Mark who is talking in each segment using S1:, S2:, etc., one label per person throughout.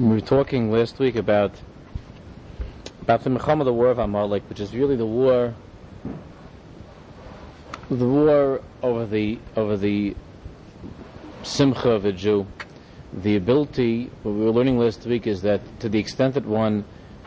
S1: We were talking last week about the Milchama, the war of Amalek, which is really the war over the simcha of a Jew. The ability, what we were learning last week, is that to the extent that one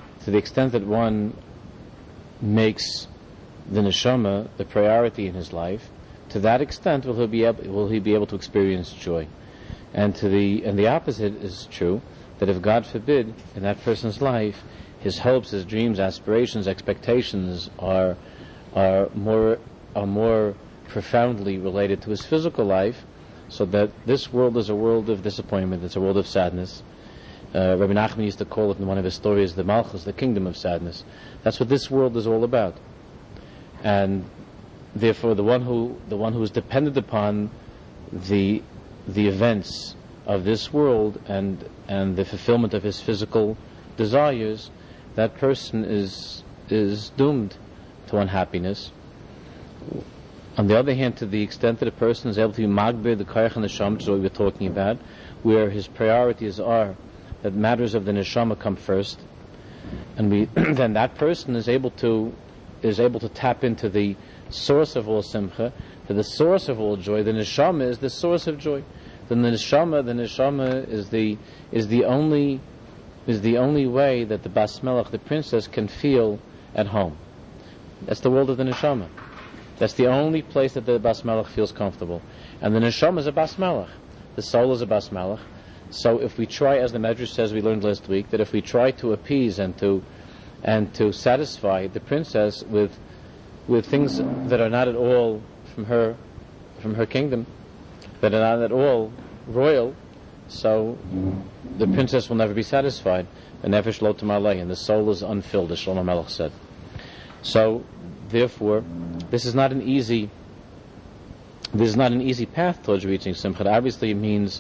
S1: makes the neshama the priority in his life, to that extent will he be able to experience joy. And the opposite is true, that if God forbid in that person's life his hopes, his dreams, aspirations, expectations are more profoundly related to his physical life, so that this world is a world of disappointment, it's a world of sadness. Rabbi Nachman used to call it in one of his stories the Malchus, the kingdom of sadness. That's what this world is all about. And therefore the one who is dependent upon the events of this world and the fulfillment of his physical desires, that person is doomed to unhappiness. On the other hand, to the extent that a person is able to be magbir the koyach and neshama, which is what we were talking about, where his priorities are that matters of the neshama come first, and then that person is able to tap into the source of all simcha, to the source of all joy. The neshama is the source of joy. Then the neshama is the only way that the bas melech, the princess, can feel at home. That's the world of the neshama. That's the only place that the bas melech feels comfortable. And the neshama is a bas melech. The soul is a bas melech. So if we try, as the Medrash says, we learned last week, that if we try to appease and to satisfy the princess with things that are not at all from her kingdom, that are not at all royal, so the princess will never be satisfied. The nefesh lo tamalei, and the soul is unfilled, as Shlomo Melech said. So therefore, this is not an easy path towards reaching simcha. Obviously, it means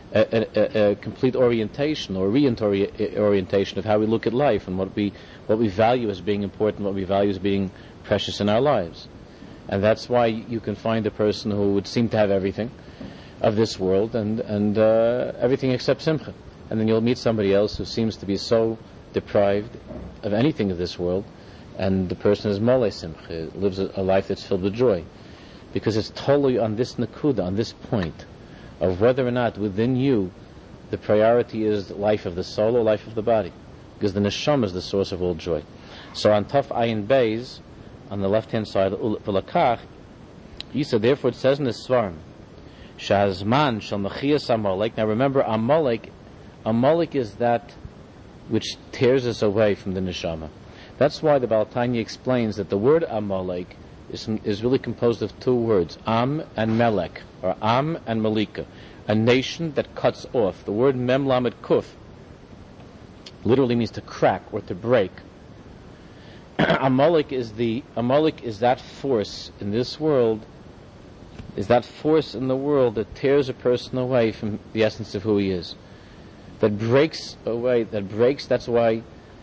S1: a complete orientation or reorientation of how we look at life and what we value as being important, what we value as being precious in our lives. And that's why you can find a person who would seem to have everything of this world and everything except simcha. And then you'll meet somebody else who seems to be so deprived of anything of this world, and the person is mole simcha, lives a life that's filled with joy. Because it's totally on this nakuda, on this point, of whether or not within you the priority is life of the soul or life of the body. Because the neshama is the source of all joy. So on Taf Ayin Beis, on the left-hand side, Ulakach, Yisa, therefore it says in the Svarim, Shazman shall mechiyas Amalek. Now remember, Amalek is that which tears us away from the neshama. That's why the Baal Tanya explains that the word Amalek is really composed of two words, Am and Melek, or Am and Malika, a nation that cuts off. The word Mem Lamed Kuf literally means to crack or to break. Amalek is that force in this world, is that force in the world that tears a person away from the essence of who he is. That breaks away, that's why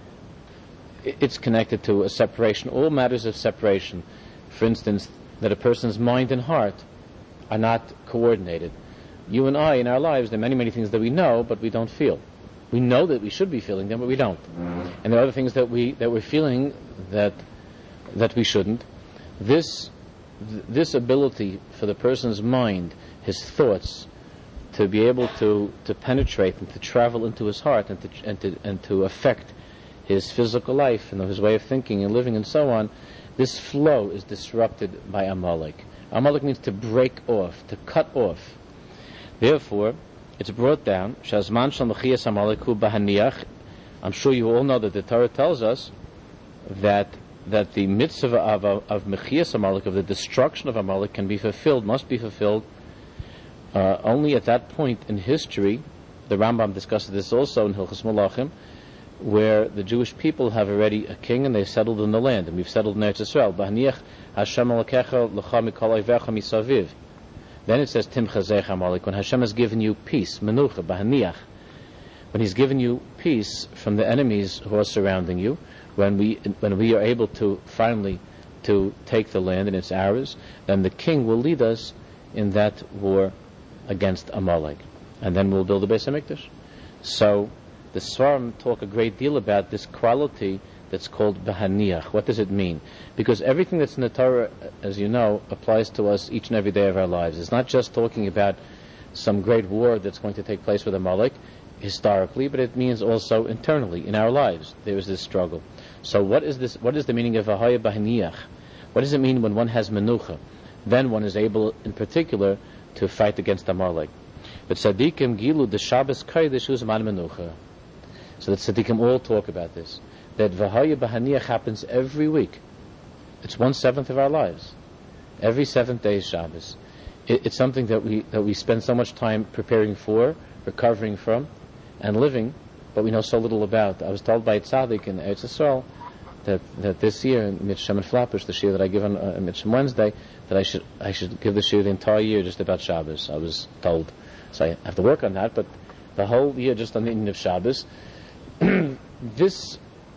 S1: it's connected to a separation, all matters of separation. For instance, that a person's mind and heart are not coordinated. You and I, in our lives, there are many, many things that we know, but we don't feel. We know that we should be feeling them, but we don't. And there are other things that we're feeling that we shouldn't. This ability for the person's mind, his thoughts, to be able to penetrate and to travel into his heart and to affect his physical life and his way of thinking and living and so on, this flow is disrupted by Amalek. Amalek means to break off, to cut off. Therefore, it's brought down, Shazman shal mechiyas Amaleku bahaniach. I'm sure you all know that the Torah tells us that the mitzvah of mechiyas Amalek, of the destruction of Amalek, must be fulfilled only at that point in history. The Rambam discusses this also in Hilchos Malachim, where the Jewish people have already a king and they've settled in the land, and we've settled in Eretz Yisrael. Bahaniach Hashem Elokecha l'cha mikol oivecha misaviv. Then it says Timchazech Amalek, when Hashem has given you peace, menucha, bahaniach, when He's given you peace from the enemies who are surrounding you, when we are able to finally to take the land and it's ours, then the king will lead us in that war against Amalek, and then we'll build the Beis Hamikdash. So the Svarim talk a great deal about this quality that's called bahaniach. What does it mean? Because everything that's in the Torah, as you know, applies to us each and every day of our lives. It's not just talking about some great war that's going to take place with Amalek historically, but it means also internally in our lives there is this struggle. So what is this? What is the meaning of v'haya bahaniach? What does it mean when one has menucha? Then one is able, in particular, to fight against Amalek. But tzaddikim gilu the Shabbos kodesh uzman menucha. So the tzaddikim all talk about this. That v'haya bahaniach happens every week. It's 1/7 of our lives. Every 7th day is Shabbos. It's something that we spend so much time preparing for, recovering from, and living, but we know so little about. I was told by a tzaddik in Eretz Yisrael that this year in Mitzvah and Flapish, the shir that I give on Mitzvah Wednesday, that I should give the shir the entire year just about Shabbos. I was told, so I have to work on that. But the whole year just on the evening of Shabbos, this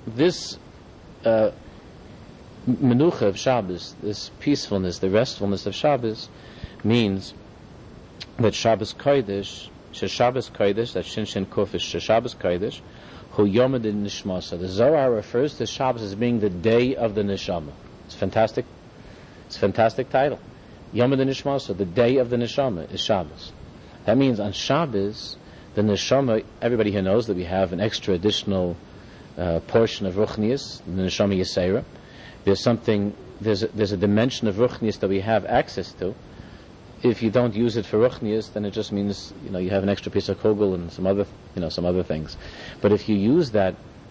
S1: menucha of Shabbos, this peacefulness, the restfulness of Shabbos, means that Shabbos Kodesh, Shabbos Kodesh, that Shin Shin Kuf is Shabbos Kodesh, Hu Yomad Nishmasa. The Zohar refers to Shabbos as being the day of the Neshama. It's fantastic. It's a fantastic title. Yomad Nishmasa, the day of the Neshama, is Shabbos. That means on Shabbos, the Neshama, everybody here knows that we have an extra additional portion of Ruchnius, the Neshama Yisera. There's a dimension of Ruchnius that we have access to. If you don't use it for Ruchnius, then it just means you have an extra piece of kugel and some other things. But if you use that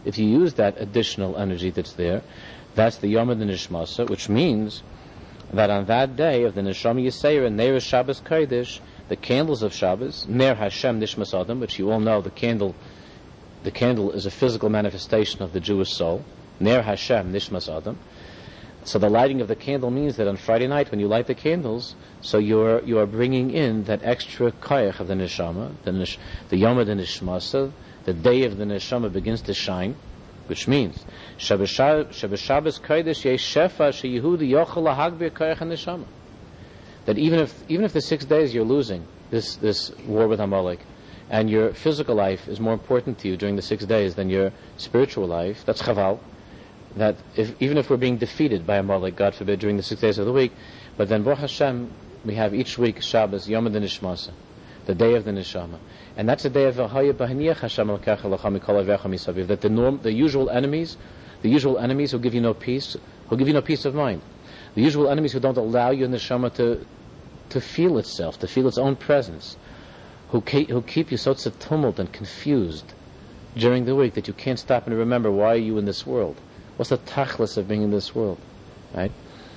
S1: additional energy that's there, that's the Yom Nishmasa, which means that on that day of the Neshama Yisera, Ner Shabbos Kodesh, the candles of Shabbos, Ner Hashem Nishmas Adam, which you all know, the candle is a physical manifestation of the Jewish soul. Ner Hashem Nishmas Adam. So the lighting of the candle means that on Friday night when you light the candles, so you are bringing in that extra koyach of the neshama, the yom of the nishmasa, the day of the neshama begins to shine, which means Shabbos kodesh yesh shefa sheyehudi yochel lahagber koyach neshama. That even if the 6 days you're losing this war with Amalek, and your physical life is more important to you during the 6 days than your spiritual life, that's chaval. That even if we're being defeated by Amalek, God forbid, during the 6 days of the week, but then Baruch Hashem, we have each week Shabbos, Yom HaNishmasa, the day of the Neshama. And that's the day of V'haya B'haniach Hashem Elkecha L'cha Mikol Avecha Misaviv. That the usual enemies who give you no peace, who give you no peace of mind, the usual enemies who don't allow your Neshama to feel itself, to feel its own presence, who keep you so tumult and confused during the week that you can't stop and remember, why are you in this world? What's the tachlis of being in this world, right?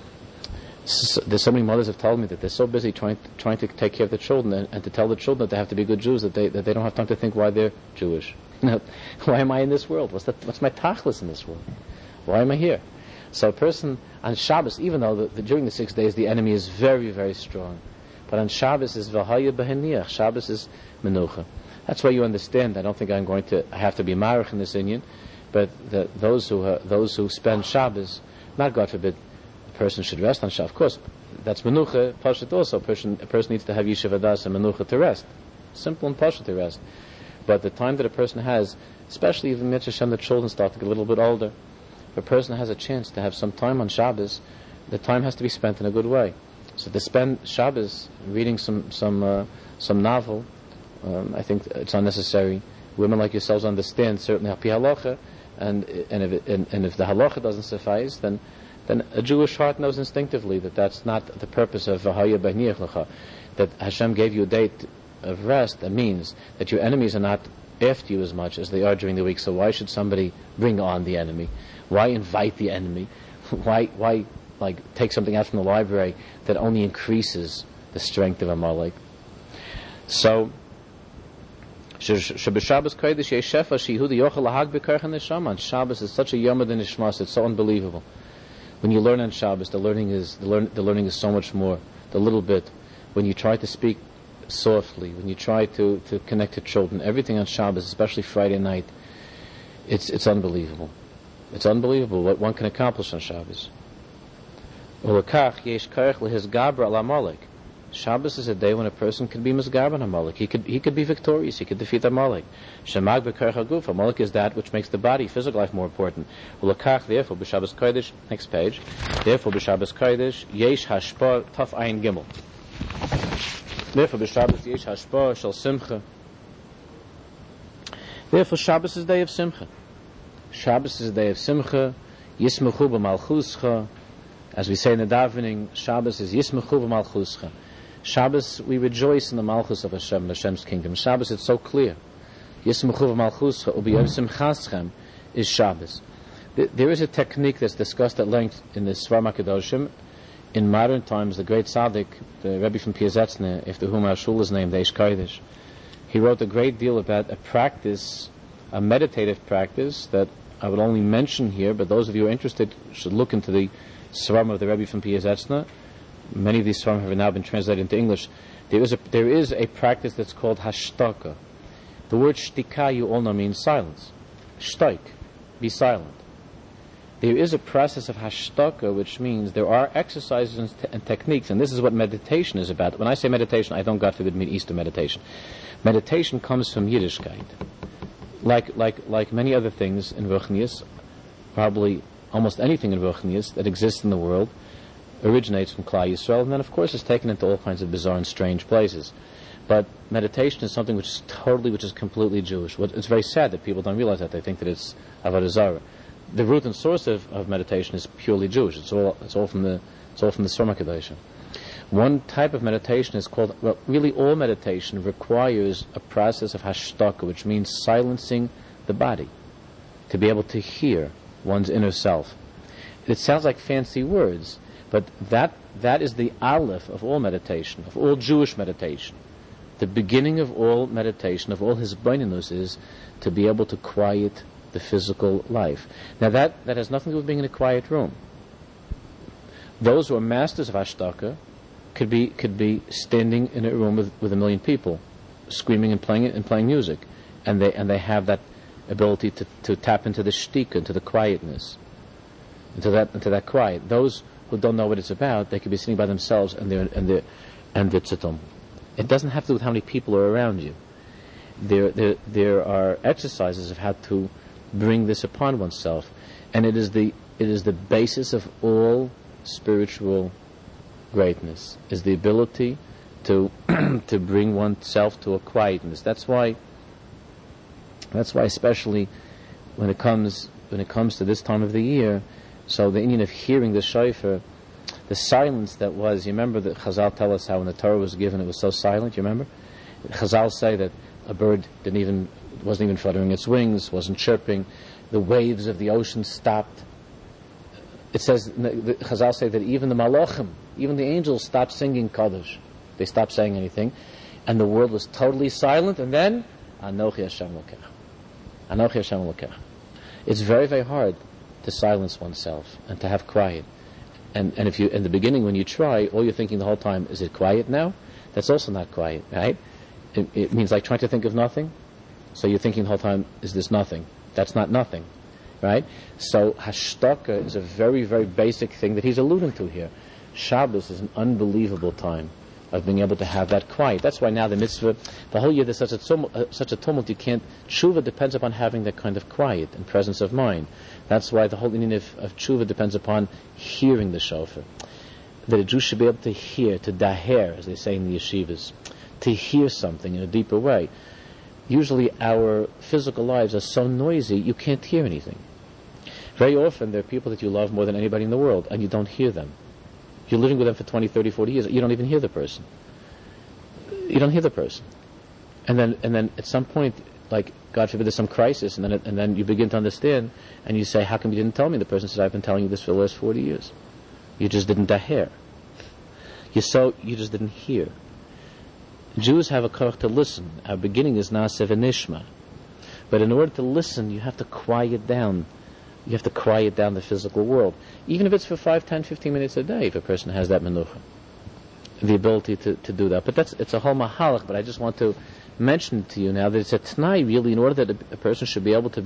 S1: There's so many mothers have told me that they're so busy trying to take care of the children and to tell the children that they have to be good Jews, that they don't have time to think why they're Jewish. Why am I in this world? What's my tachlis in this world? Why am I here? So a person on Shabbos, even though during the 6 days the enemy is very, very strong, but on Shabbos is v'haya b'haniach. Shabbos is menucha. That's why you understand. I don't think I have to be marich in this inyan. But those who spend Shabbos, not God forbid, a person should rest on Shabbos. Of course, that's menucha. Pashut also. A person needs to have yeshiva das and menucha to rest. Simple and pashut to rest. But the time that a person has, especially even Mitzvah Hashem, the children start to get a little bit older. If a person has a chance to have some time on Shabbos, the time has to be spent in a good way. So to spend Shabbos reading some novel, I think it's unnecessary. Women like yourselves understand certainly hapi halacha. And if the halacha doesn't suffice, then a Jewish heart knows instinctively that that's not the purpose of v'haya b'haniach lecha. That Hashem gave you a day of rest. That means that your enemies are not after you as much as they are during the week. So why should somebody bring on the enemy? Why invite the enemy? Why take something out from the library that only increases the strength of Amalek? So Shabbos Kodesh yesh shefa sheyehudi yochel lahagber koyach neshama. On Shabbos is such a yom of the nishmas. It's so unbelievable. When you learn on Shabbos, the learning is so much more. The little bit, when you try to speak softly, when you try to connect to children, everything on Shabbos, especially Friday night, it's unbelievable. It's unbelievable what one can accomplish on Shabbos. Ulakach yesh koyach lehizgaber al Amalek. Shabbos is a day when a person can be Misgarban Amalek. He could be victorious. He could defeat Amalek. Shemag b'kerach haguf. Amalek is that which makes the body, physical life, more important. Ulakach, therefore, b'Shabbos Kodesh, next page. Therefore, b'Shabbos Kodesh, yesh hashpah taf ayin gimel. Therefore, b'Shabbos yesh hashpah shel simcha. Therefore, Shabbos is a day of simcha. Shabbos is a day of simcha. Yismechu b'malchuscha. As we say in the davening, Shabbos is Yismechu b'malchuscha. Shabbos, we rejoice in the malchus of Hashem, Hashem's kingdom. Shabbos, it's so clear. Yismechu v'malchuscha u'b'yom simchaschem is Shabbos. There is a technique that's discussed at length in the Svar HaKadoshim. In modern times, the great tzaddik, the Rebbe from Piazetzne, after whom our shul is named, the Eish Kodesh, he wrote a great deal about a practice, a meditative practice, that I would only mention here, but those of you who are interested should look into the Svarim of the Rebbe from Piazetzne. Many of these Svarim have now been translated into English. There is a practice that's called hashtaka. The word shtika, you all know, means silence. Shtaik, be silent. There is a process of hashtaka, which means there are exercises and techniques, and this is what meditation is about. When I say meditation, I don't, God forbid, mean Eastern meditation. Meditation comes from Yiddishkeit. Like many other things in Ruchnius, probably almost anything in Ruchnius that exists in the world originates from Klal Yisrael, and then of course is taken into all kinds of bizarre and strange places. But meditation is something which is completely Jewish. It's very sad that people don't realize that. They think that it's Avodah Zarah. The root and source of meditation is purely Jewish. It's all from the Svar HaKadoshim. One type of meditation is called, really all meditation requires a process of hashtaka, which means silencing the body, to be able to hear one's inner self. It sounds like fancy words, but that is the aleph of all meditation, of all Jewish meditation. The beginning of all meditation, of all hisbonenus, is to be able to quiet the physical life. Now that has nothing to do with being in a quiet room. Those who are masters of hashtaka could be standing in a room with a million people, screaming and playing music, and they have that ability to tap into the shtika, into the quietness, into that quiet. Those who don't know what it's about, they could be sitting by themselves and they're tzittum. It doesn't have to do with how many people are around you. There are exercises of how to bring this upon oneself, and it is the basis of all spiritual greatness, is the ability to to bring oneself to a quietness. That's why especially when it comes to this time of the year, so the Indian of hearing the shofar, the silence that was, you remember that Chazal tell us how when the Torah was given it was so silent, you remember? Chazal say that a bird wasn't even fluttering its wings, wasn't chirping, the waves of the ocean stopped. It says, the Chazal say that even the malachim, even the angels stopped singing Kaddish. They stopped saying anything, and the world was totally silent, and then, Anochi Hashem Lokech. Anochi Hashem Lokech. It's very, very hard to silence oneself and to have quiet. And if you, in the beginning when you try, all you're thinking the whole time, is it quiet now? That's also not quiet, right? It means like trying to think of nothing. So you're thinking the whole time, is this nothing? That's not nothing, right? So hashtaka is a very, very basic thing that he's alluding to here. Shabbos is an unbelievable time of being able to have that quiet. That's why now the mitzvah, the whole year there's such a tumult, you can't, tshuva depends upon having that kind of quiet and presence of mind. That's why the whole meaning of tshuva depends upon hearing the shofar. That a Jew should be able to hear, to daher, as they say in the yeshivas, to hear something in a deeper way. Usually our physical lives are so noisy, you can't hear anything. Very often there are people that you love more than anybody in the world, and you don't hear them. You're living with them for 20, 30, 40 years, you don't even hear the person. You don't hear the person. And then at some point, like, God forbid, there's some crisis, and then you begin to understand, and you say, how come you didn't tell me? The person says, I've been telling you this for the last 40 years. You just didn't daher. You just didn't hear. Jews have a koch to listen. Our beginning is na'aseh v'nishma. But in order to listen, you have to quiet down. You have to quiet down the physical world. Even if it's for 5, 10, 15 minutes a day, if a person has that menucha. The ability to do that. But it's a whole mahalach, but I just want to mention to you now that it's a t'nai, really, in order that a person should be able to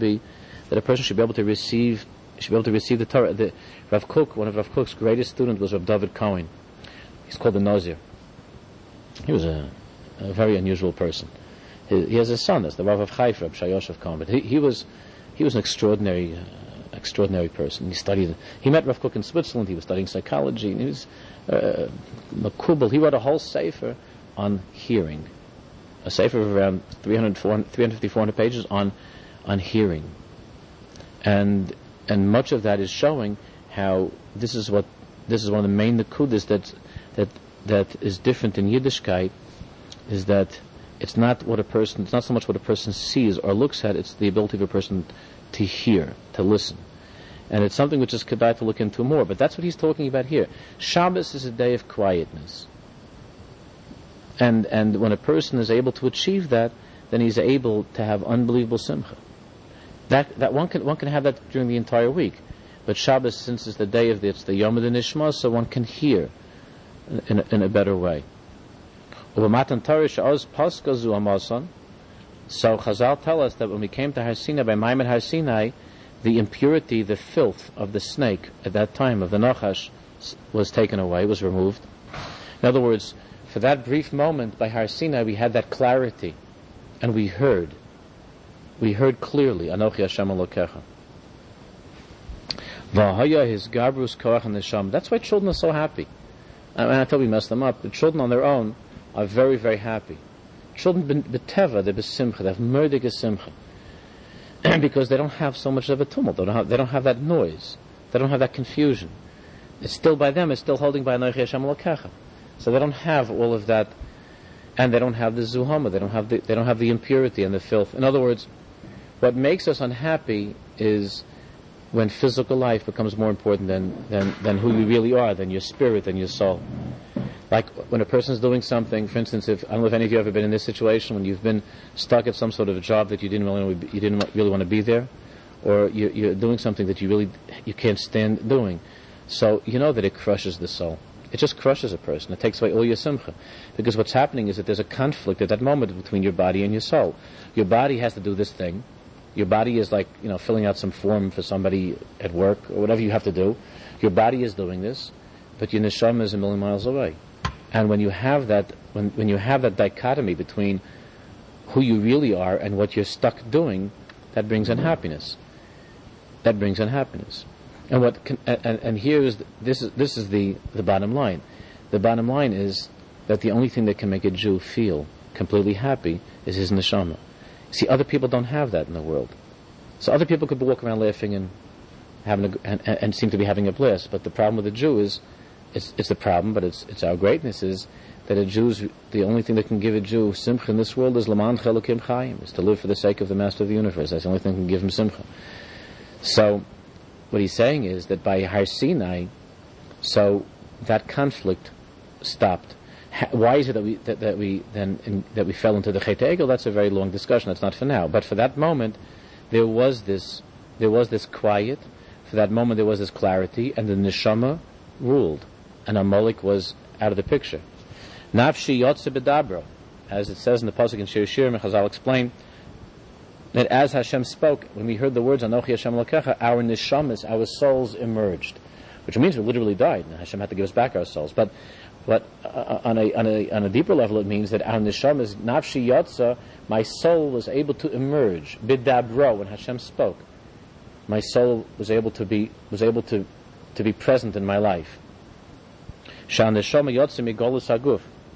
S1: receive the Torah. Rav Kook, one of Rav Kook's greatest students was Rav David Cohen. He's called the Nazir. He was a very unusual person. He has a son, that's the Rav of Haifa, Shayoshev Cohen, but he was an extraordinary person. He met Rav Kook in Switzerland. He was studying psychology, and he was Makubal. He wrote a whole sefer on hearing, a sefer of around 350, 400 pages on hearing, and much of that is showing how this is one of the main nekudas that is different in Yiddishkeit, is that it's not so much what a person sees or looks at, it's the ability of a person to hear, to listen. And it's something which is kedai to look into more, but that's what he's talking about here. Shabbos is a day of quietness. And when a person is able to achieve that, then he's able to have unbelievable simcha. That one can have that during the entire week. But Shabbos, since it's the day it's the Yom Nishma, so one can hear in a better way. So Chazal tell us that when we came to Har Sinai, by Maimon Har Sinai, the impurity, the filth of the snake at that time, of the Nachash, was taken away, was removed. In other words, for that brief moment by Har Sinai, we had that clarity, and we heard clearly, Anochi Hashem Elokecha. V'haya his gabrus koach and neshama. That's why children are so happy. I thought we messed them up. The children on their own are very, very happy. Children b'teva, they're b'simcha, they have murdig simcha, because they don't have so much of a tumult. They don't have that noise. They don't have that confusion. It's still by them. It's still holding by Anochi Hashem Elokecha. So they don't have all of that, and they don't have the zuhama. They don't have the impurity and the filth. In other words, what makes us unhappy is when physical life becomes more important than who you really are, than your spirit, than your soul. Like when a person is doing something, for instance, I don't know if any of you have ever been in this situation when you've been stuck at some sort of a job that you didn't really want to be there, or you're doing something that you can't stand doing. So you know that it crushes the soul. It just crushes a person. It takes away all your simcha, because what's happening is that there's a conflict at that moment between your body and your soul. Your body has to do this thing. Your body is like, filling out some form for somebody at work or whatever you have to do. Your body is doing this, but your neshama is a million miles away. And when you have that, when you have that dichotomy between who you really are and what you're stuck doing, that brings unhappiness. That brings unhappiness. And here is this is the bottom line. The bottom line is that the only thing that can make a Jew feel completely happy is his neshama. See, other people don't have that in the world. So other people could walk around laughing and and seem to be having a blast. But the problem with a Jew is, it's a problem, but it's our greatness is that the only thing that can give a Jew simcha in this world is Laman Chelukim Chayim, is to live for the sake of the Master of the Universe. That's the only thing that can give him simcha. So what he's saying is that by Har Sinai, so that conflict stopped. Why is it that we fell into the Chet Egel? That's a very long discussion. That's not for now. But for that moment, there was this quiet. For that moment, there was this clarity, and the neshama ruled, and Amalek was out of the picture. Nafshi yotze bedabro, as it says in the pasuk in Shir Shirim, Chazal explain that as Hashem spoke, when we heard the words Anochi Hashem Elokecha, our neshamas, our souls emerged, which means we literally died. And Hashem had to give us back our souls, but on a deeper level, it means that our neshamas, nafshi yotze, my soul was able to emerge bidabro, when Hashem spoke. My soul was able to be present in my life. Sha neshama yotze migolus haguf.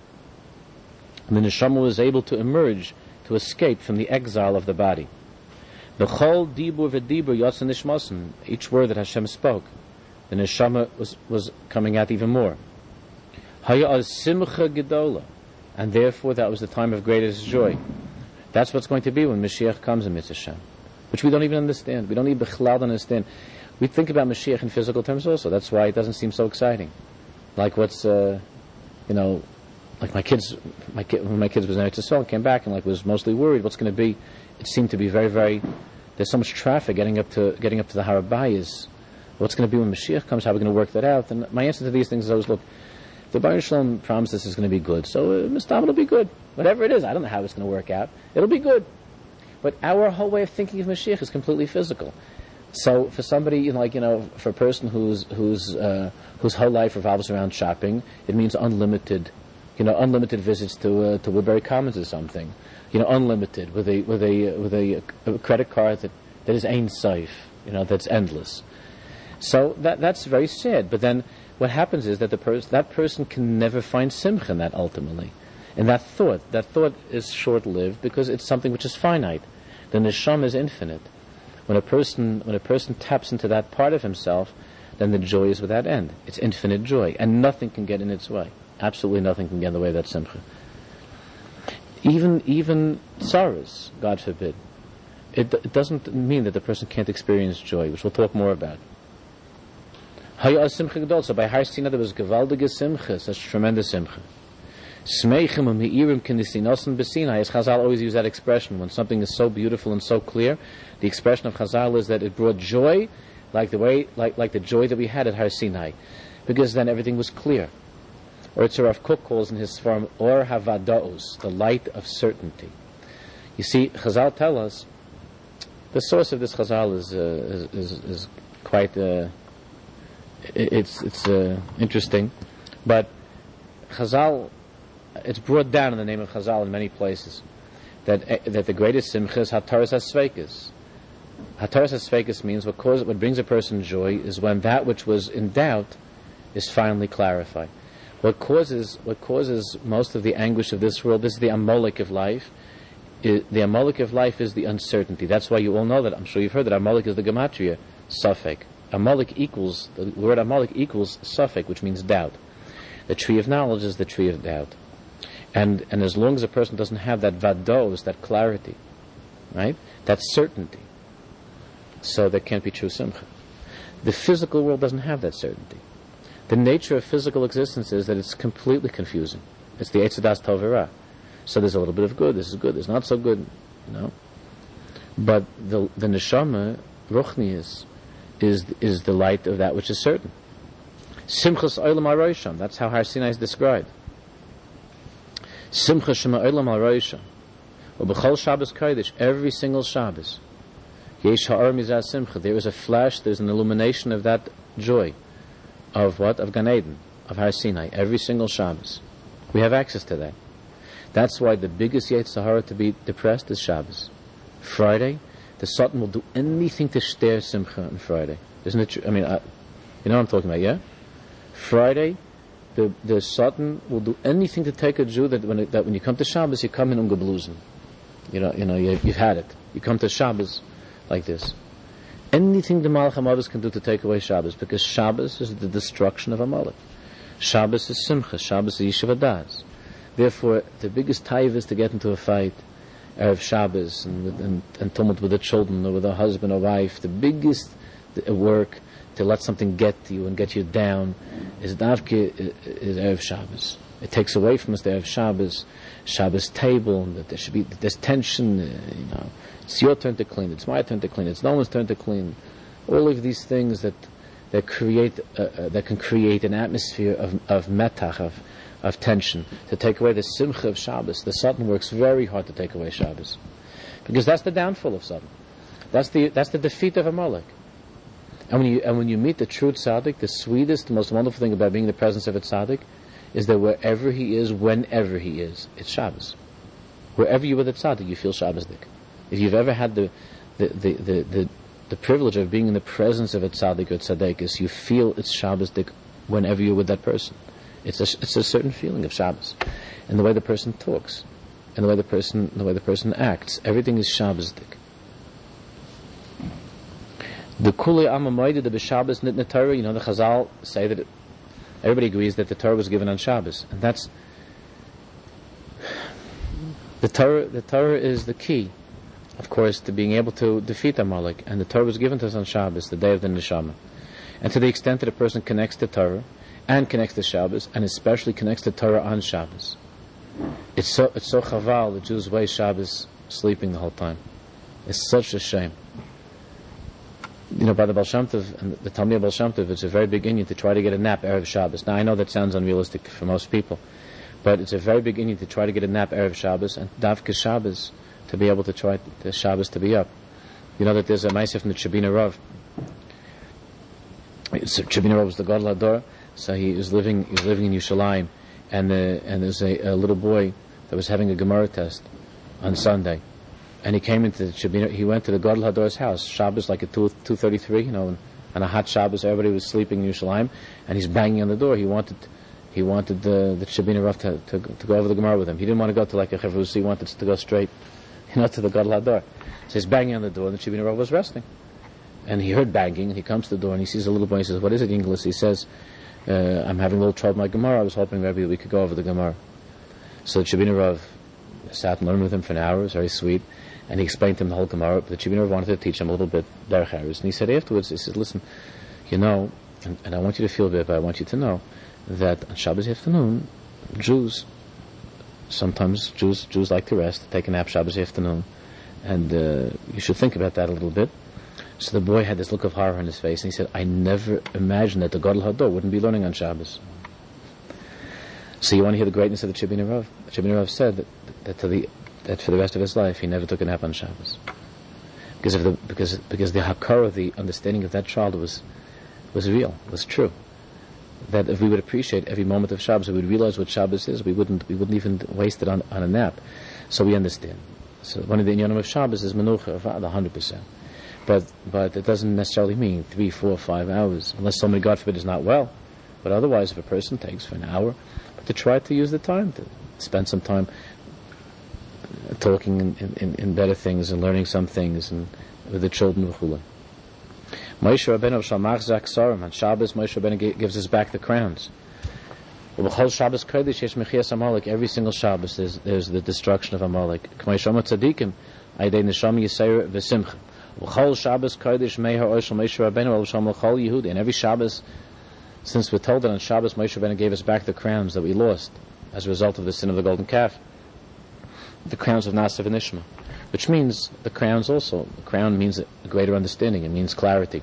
S1: The neshama was able to emerge, to escape from the exile of the body. B'chol dibur v'dibur yotze nishmasen. Each word that Hashem spoke, the neshama was coming out even more. Haya az simcha gedola, and therefore that was the time of greatest joy. That's what's going to be when Mashiach comes in Mitzvah Hashem, which we don't even understand. We don't even understand. We think about Mashiach in physical terms also. That's why it doesn't seem so exciting. Like what's, like when my kids was in Eretz Yisrael, came back and was mostly worried what's going to be. It seemed to be very, very. There's so much traffic getting up to the Har Habayis. What's going to be when Mashiach comes? How are we going to work that out? And my answer to these things is always, look, the Baruch Shalom promises this is going to be good, so Mistam, it'll be good. Whatever it is, I don't know how it's going to work out. It'll be good. But our whole way of thinking of Mashiach is completely physical. So for somebody, for a person whose whole life revolves around shopping, it means unlimited unlimited visits to Woodbury Commons or something, unlimited with a credit card that is ein sof, that's endless. So that's very sad. But then what happens is that that person can never find simcha in that ultimately. And that thought is short-lived because it's something which is finite. The neshama is infinite. When a person taps into that part of himself, then the joy is without end. It's infinite joy, and nothing can get in its way. Absolutely nothing can get in the way of that simcha. Even sorrows, God forbid. It doesn't mean that the person can't experience joy, which we'll talk more about. So by Har Sinai there was gewaldige simcha, such tremendous simcha. Smeichim u'me'irim k'nisinosan b'Sinai. As Chazal always use that expression, when something is so beautiful and so clear, the expression of Chazal is that it brought joy, like the joy that we had at Har Sinai, because then everything was clear. Or it's Rav Kook calls in his form Or Havadaos, the light of certainty. You see, Chazal tell us the source of this Chazal is quite it's interesting, but Chazal, it's brought down in the name of Chazal in many places that the greatest simcha is Hataras HaSveikos. Hataras HaSveikos means what brings a person joy is when that which was in doubt is finally clarified. What causes most of the anguish of this world, this is the Amalek of life. The Amalek of life is the uncertainty. That's why you all know that. I'm sure you've heard that Amalek is the gematria, Safek. The word Amalek equals Safek, which means doubt. The tree of knowledge is the tree of doubt. And as long as a person doesn't have that vados, that clarity, right, that certainty, so there can't be true simcha. The physical world doesn't have that certainty. The nature of physical existence is that it's completely confusing. It's the Eitzadas Tov V'Ra. So there's a little bit of good, this is good, there's not so good, But the neshama, Ruchnius, is the light of that which is certain. Simchas Olam HaRosham, that's how Har Sinai is described. Simcha Shema Olam HaRosham. U'b'chol Shabbos Kodesh, every single Shabbos. Yesh ha'or mizah simcha, there is a flash, there's an illumination of that joy. Of what? Of Gan Eden, of Har Sinai, every single Shabbos. We have access to that. That's why the biggest Yetzer Hara to be depressed is Shabbos. Friday, the Satan will do anything to stare Simcha on Friday. Isn't it true? I mean, you know what I'm talking about, yeah? Friday, the Satan will do anything to take a Jew that when you come to Shabbos, you come in ungeblusen. You've had it. You come to Shabbos like this. Anything the Malach HaMavis can do to take away Shabbos, because Shabbos is the destruction of Amalek. Shabbos is Simcha. Shabbos is Yishuv HaDas. Therefore, the biggest taiv is to get into a fight, Erev Shabbos, and tumult with the children, or with a husband or wife. The biggest work to let something get to you and get you down is Davke, is Erev Shabbos. It takes away from us the Erev Shabbos table, that there's tension, It's your turn to clean, it's my turn to clean, it's no one's turn to clean. All of these things that can create an atmosphere of metach, of tension, to take away the simcha of Shabbos. The Satan works very hard to take away Shabbos, because that's the downfall of Satan. That's the defeat of Amalek. And when you meet the true tzaddik, the sweetest, the most wonderful thing about being in the presence of a tzaddik is that wherever he is, whenever he is, it's Shabbos. Wherever you are the tzaddik, you feel Shabbosdik. If you've ever had the privilege of being in the presence of a tzaddik or tzaddikus, you feel it's Shabbosdik whenever you're with that person. It's a certain feeling of Shabbos, and the way the person talks, and the way the person acts. Everything is Shabbosdik. The Kulei Amamoide, the B'Shabbos Nitna Torah. The Chazal say that everybody agrees that the Torah was given on Shabbos, and that's the Torah. The Torah is the key, of course, to being able to defeat Amalek, and the Torah was given to us on Shabbos, the day of the Neshama. And to the extent that a person connects to Torah, and connects to Shabbos, and especially connects to Torah on Shabbos, it's so chaval the Jews waste Shabbos sleeping the whole time. It's such a shame. By the Baal Shem Tov and the Talmud Baal Shem Tov, it's a very big inyan to try to get a nap Erev Shabbos. Now I know that sounds unrealistic for most people, but it's a very big inyan to try to get a nap Erev Shabbos, and Davka Shabbos to be able to try the Shabbos to be up. That there's a ma'aseh from the Shabina Rav. Shabina Rav was the Gadol Hador, so he was living in Yerushalayim, and there's a little boy that was having a Gemara test on Sunday, and he came into the Shabbat. He went to the Gadol Hador's house, Shabbos, like at 2:33, on a hot Shabbos. Everybody was sleeping in Yerushalayim, and he's banging on the door. He wanted the Shabbat Rav to go over the Gemara with him. He didn't want to go to like a Chavrus. He wanted to go straight, to the Gadol Hador. So he's banging on the door, and the Shabbat Rav was resting. And he heard banging, and he comes to the door, and he sees a little boy. He says, "What is it, English?" He says, "I'm having a little trouble with my Gemara. I was hoping maybe we could go over the Gemara." So the Shabbat Rav sat and learned with him for an hour. It was very sweet. And he explained to him the whole Gemara. But the Shabbat Rav wanted to teach him a little bit Derech Eretz. And he said afterwards, he said, "Listen, and I want you to feel bad, but I want you to know that on Shabbos afternoon, sometimes Jews like to rest, take a nap Shabbos afternoon. And you should think about that a little bit." So the boy had this look of horror on his face, and he said, "I never imagined that the Gadol Hador wouldn't be learning on Shabbos." So you want to hear the greatness of the Shabbat Rav? The Shabbat Rav said that for the rest of his life he never took a nap on Shabbos, because the hakara, the understanding of that child was real, was true. That if we would appreciate every moment of Shabbos, we would realize what Shabbos is. We wouldn't even waste it on a nap. So we understand. So one of the inyanim of Shabbos is menucha, 100%. But it doesn't necessarily mean 3, 4, 5 hours, unless somebody, God forbid, is not well. But otherwise, if a person takes for an hour, but to try to use the time to spend some time talking in better things and learning some things and with the children of Chula. Moshe Rabbeinu Shalmach Zak Sarim on Shabbos. Moshe Rabbeinu gives us back the crowns. Shabbos Kodesh Yesh Mechias Amalek. Every single Shabbos there's the destruction of Amalek. K'may Shama Tzadikim Aydei Neshama Yisayir V'Simcha. Shabbos Kodesh Meir Oshel Moshe Rabbeinu Al Sham L'Chol Yehudi. And every Shabbos, since we're told that on Shabbos Moshe Rabbeinu gave us back the crowns that we lost as a result of the sin of the golden calf, the crowns of Nasav and Ishma, which means the crowns also. The crown means a greater understanding. It means clarity.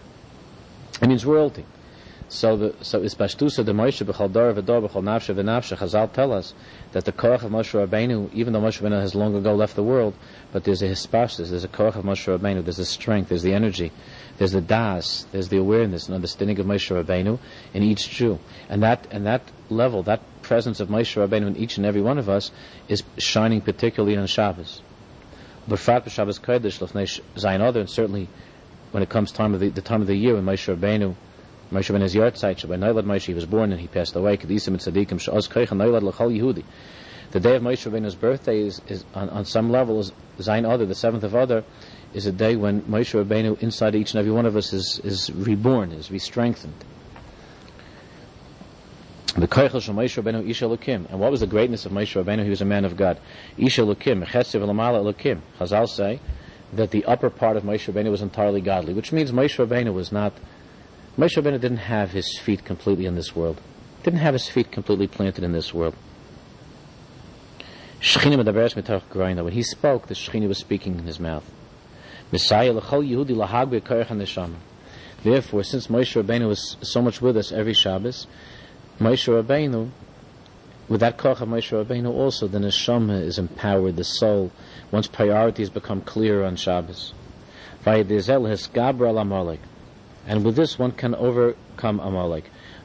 S1: It means royalty. So is Pashtusa the Moshe b'chal dor v'dor b'chal nafshe v'nafshe. Chazal tell us that the koach of Moshe Rabbeinu, even though Moshe Rabbeinu has long ago left the world, but there's a hispashtus, there's a koach of Moshe Rabbeinu, there's the strength, there's the energy, there's the das, there's the awareness and understanding of Moshe Rabbeinu in each Jew, and that level, that presence of Moshe Rabbeinu in each and every one of us is shining particularly on Shabbos. But Frat b'Shabbos Kodesh l'fnei Zayin Adar, and certainly when it comes time of the time of the year when Moshe Rabbeinu is Yartzeit, Shabbat Noilad Moshe, he was born and he passed away. Kedisim and Tzadikim Sh'oz Koich Noilad L'chol Yehudi. The day of Moshe Rabbeinu's birthday is on some level is Zayin Adar, the 7th of Adar, is a day when Moshe Rabbeinu inside each and every one of us is reborn, is re-strengthened. The Koichel Shel Moshe Rabbeinu Isha Elokim. And what was the greatness of Moshe Rabbeinu? He was a man of God. Isha Elokim, Chesed v'Lamala Elokim. Chazal say that the upper part of Moshe Rabbeinu was entirely godly, which means Moshe Rabbeinu didn't have his feet completely in this world. Didn't have his feet completely planted in this world. When he spoke, the Shechina was speaking in his mouth. Therefore, since Moshe Rabbeinu was so much with us every Shabbos, Moshe Rabbeinu, with that koch of Moshe Rabbeinu also, the neshama is empowered, the soul, one's priorities become clearer on Shabbos. And with this one can overcome Amalek.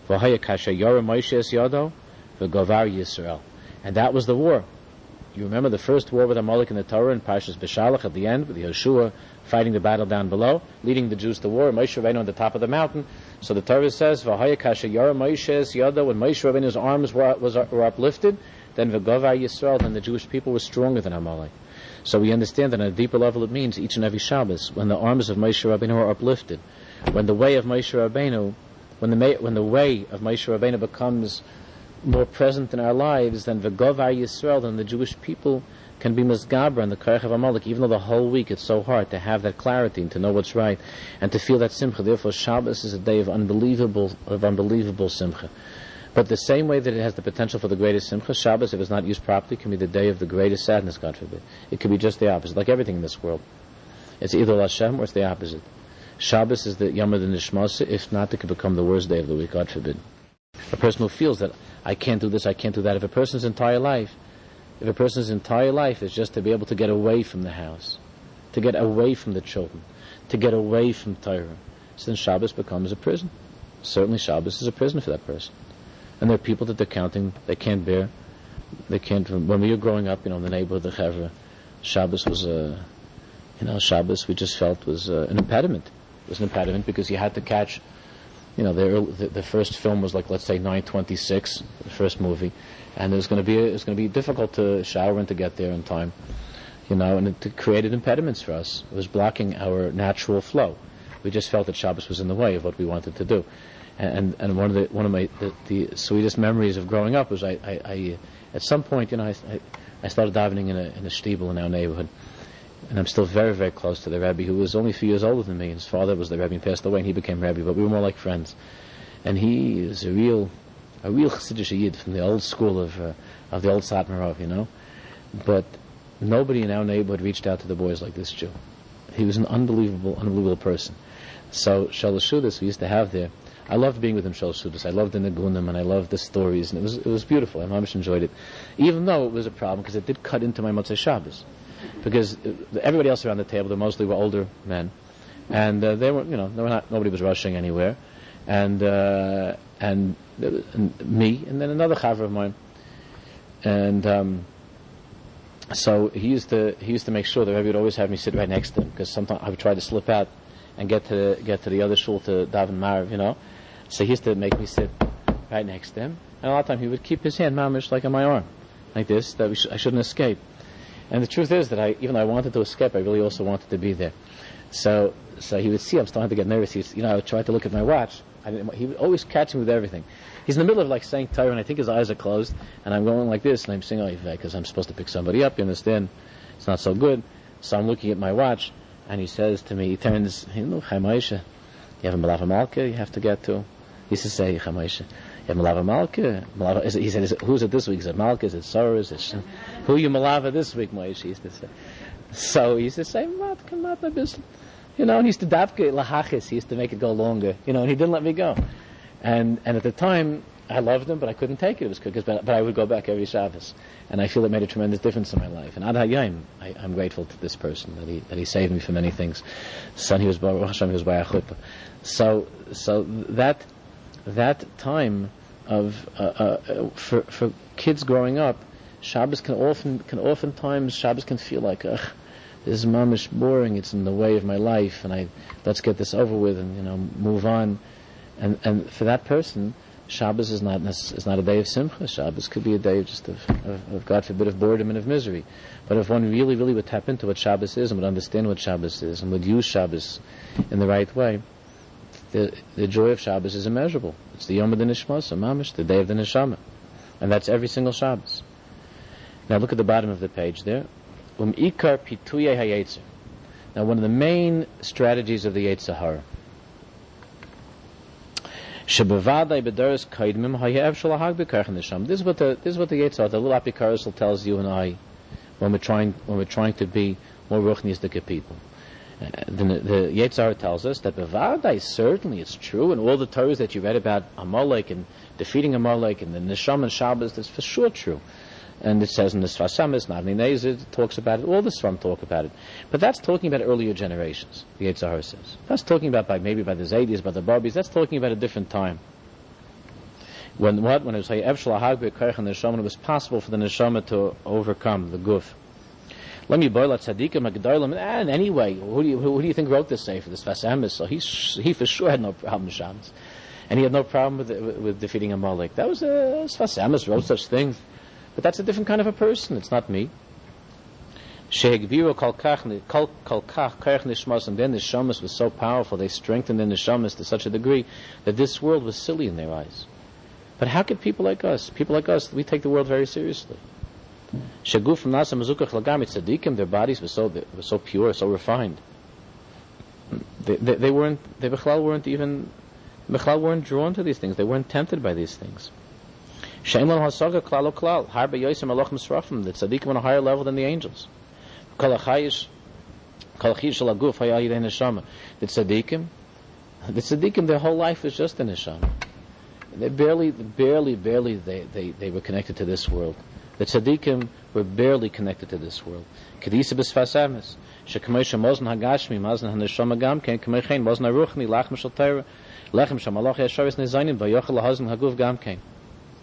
S1: And that was the war. You remember the first war with Amalek in the Torah in Parshas Beshalach at the end, with Yeshua fighting the battle down below, leading the Jews to war, Moshe Rabbeinu on the top of the mountain. So the Torah says, when Moshe Rabbeinu's arms were uplifted, then V'govar Yisrael, then the Jewish people were stronger than Amalek. So we understand that on a deeper level it means each and every Shabbos, when the arms of Moshe Rabbeinu are uplifted, when the way of Moshe Rabbeinu, when the way of Moshe Rabbeinu becomes more present in our lives, then V'govar Yisrael, then the Jewish people can be misgaber and the koach of Amalek, even though the whole week it's so hard to have that clarity and to know what's right and to feel that simcha. Therefore, Shabbos is a day of unbelievable simcha. But the same way that it has the potential for the greatest simcha, Shabbos, if it's not used properly, can be the day of the greatest sadness, God forbid. It could be just the opposite, like everything in this world. It's either Hashem or it's the opposite. Shabbos is the Yom HaNishmasa. If not, it could become the worst day of the week, God forbid. A person who feels that I can't do this, I can't do that. If a person's entire life is just to be able to get away from the house, to get away from the children, to get away from Torah, so then Shabbos becomes a prison. Certainly Shabbos is a prison for that person. And there are people that they're counting, they can't bear. They can't. When we were growing up, in the neighborhood of Chevra, Shabbos was Shabbos we just felt was an impediment. It was an impediment because you had to catch. The first film was like, let's say 9:26, the first movie, and it was going to be difficult to shower and to get there in time, and it created impediments for us. It was blocking our natural flow. We just felt that Shabbos was in the way of what we wanted to do, and one of my sweetest memories of growing up was I at some point I started davening in a shtibel in our neighborhood. And I'm still very, very close to the Rebbe, who was only a few years older than me. His father was the Rebbe and passed away, and he became Rebbe, but we were more like friends. And he is a real Chassidish Yid from the old school of the old Satmarov, But nobody in our neighborhood reached out to the boys like this Jew. He was an unbelievable person. So Shalosh Seudos we used to have there. I loved being with him, Shalosh Seudos. I loved the Nagunim, and I loved the stories, and it was beautiful. I much enjoyed it, even though it was a problem because it did cut into my Motzei Shabbos. Because everybody else around the table, they mostly were older men, and they were, nobody was rushing anywhere, and me, and then another chaver of mine, and so he used to make sure that Rebbe would always have me sit right next to him, because sometimes I would try to slip out and get to the other shul to daven Mariv, So he used to make me sit right next to him, and a lot of time he would keep his hand mamish like on my arm, like this, that I shouldn't escape. And the truth is that even though I wanted to escape, I really also wanted to be there. So he would see I'm starting to get nervous. I would try to look at my watch. He would always catch me with everything. He's in the middle of saying Torah, and I think his eyes are closed, and I'm going like this, and I'm saying, because I'm supposed to pick somebody up, you understand? It's not so good. So I'm looking at my watch, and he says to me, he turns, Chaim Moshe, you have a Malava Malka you have to get to. He used to say, Chaim Moshe, you have Malava Malka? He said, who's it this week? Is it Malka? Is it Sarah? Is it Shem? Who you Malava this week, Moshe? He used to say. So he used to say, and he used to dapke lahachis. He used to make it go longer, and he didn't let me go. And at the time, I loved him, but I couldn't take it. It was good, but I would go back every Shabbos, and I feel it made a tremendous difference in my life. And Ad Hayom, I'm grateful to this person that he saved me from many things. Son, he was Baruch Hashem, he was by a chuppah. So that time of for kids growing up, Shabbos oftentimes Shabbos can feel like, this is mamish boring. It's in the way of my life, and let's get this over with and move on. And for that person, Shabbos is not a day of simcha. Shabbos could be a day of God forbid, of boredom and of misery. But if one really, really would tap into what Shabbos is and would understand what Shabbos is and would use Shabbos in the right way, the joy of Shabbos is immeasurable. It's the Yom of the Nishmas, Mamish, the day of the Neshama. And that's every single Shabbos. Now look at the bottom of the page there. Ikar Pituye HaYetzer. Now one of the main strategies of the Yetzer Hara. Shebevadai B'Doros Kaidmim Hayev Shalahag B'Karch Neshama. This is what the Yetzer Hara, the little Apikarisal tells you and I when we're trying to be more ruchnistic people. The Yetzer Hara tells us that Bevadai, certainly it's true, and all the Torahs that you read about Amalek and defeating Amalek and the Neshama and Shabbos, that's for sure true. And it says in the Sfas Emes, Navnei Nezer talks about it, all the Sfam talk about it. But that's talking about earlier generations, the Yetzer Hara says. That's talking about maybe by the Zaydis, by the Barbis, that's talking about a different time. When it was Hayev Shalahag B'Karch Neshama, it was possible for the Neshama to overcome the Guf. Let me boil at Tzadikim HaGedolim. And anyway, who do you think wrote this sefer, this Sfas Emes? So he for sure had no problem with Shabbos. And he had no problem with defeating Amalek. That was Sfas Emes wrote such things. But that's a different kind of a person. It's not me. Shehegbiru kol kach karch nishmas, and then the neshamas was so powerful, they strengthened the neshamas to such a degree that this world was silly in their eyes. But how could people like us, we take the world very seriously. Sheguf from nasa mazukach lagami tzadikim, their bodies were so pure, so refined. They weren't drawn to these things. They weren't tempted by these things. Sheimlan hasaga klalo klal harba yosim aloch misrafim. The tzaddikim on a higher level than the angels. Kalachayish shalaguf hayayid neshama. The tzaddikim, their whole life is just a neshama. They barely they were connected to this world. The tzaddikim were barely connected to this world. Kedisa b'sfas emes. Shekemoshe mozn hagashmi mazn haneshama gam ken kemechein mozn haruchni lachem shal Torah lechem shamalach yasharis nezaynim vayochel lahazn haguf gam ken.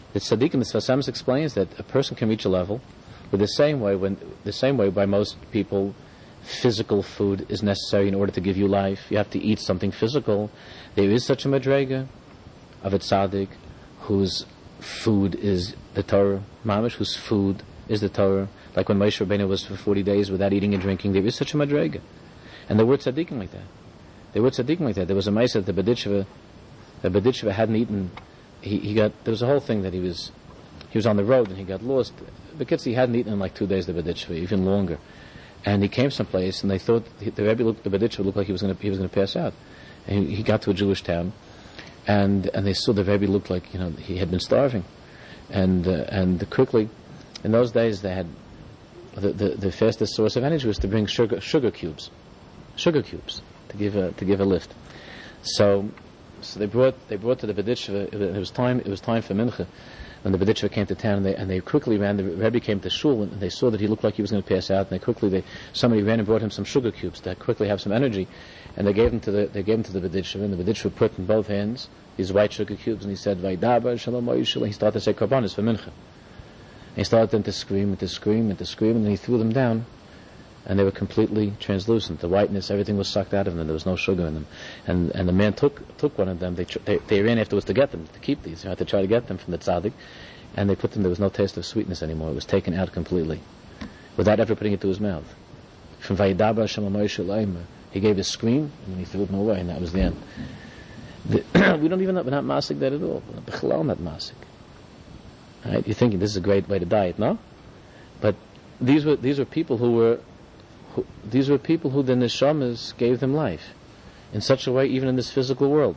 S1: The tzaddikim, the Sfas Emes explains that a person can reach a level where the same way by most people, physical food is necessary in order to give you life. You have to eat something physical. There is such a madrega of a tzaddik whose food is the Torah, mamish, whose food is the Torah. Like when Moshe Rabbeinu was for 40 days without eating and drinking, there is such a madrega. And there were tzaddikim like that. There was a Maisa that the Berditchever hadn't eaten. There was a whole thing that he was on the road and he got lost. Because he hadn't eaten in like 2 days, the Berditchever, even longer. And he came someplace and they thought the Berditchever looked like he was going to pass out. And he got to a Jewish town and they saw the Rebbe looked like, he had been starving. And quickly, in those days they had the fastest source of energy was to bring sugar cubes to give a lift. So they brought to the Berditchever. It was time for Mincha when the Berditchever came to town, and they quickly ran. The Rebbe came to shul, and they saw that he looked like he was going to pass out. And somebody ran and brought him some sugar cubes to quickly have some energy, and they gave him to the Berditchever, and the Berditchever put in both hands these white sugar cubes, and he said, "Vaydaber shalom Yisrael." He started to say korbanos for Mincha. And he started then to scream, and then he threw them down. And they were completely translucent. The whiteness, everything was sucked out of them. There was no sugar in them. And the man took one of them. They ran afterwards to get them, to keep these. You had to try to get them from the tzaddik. And they put them, there was no taste of sweetness anymore. It was taken out completely, without ever putting it to his mouth. From Vayidaba Hashem Moshe, he gave a scream, and then he threw them away, and that was the end. We don't even know, we're not masik that at all. We're not masik. Right? You're thinking this is a great way to diet, no? But these were people who the neshamas gave them life in such a way, even in this physical world.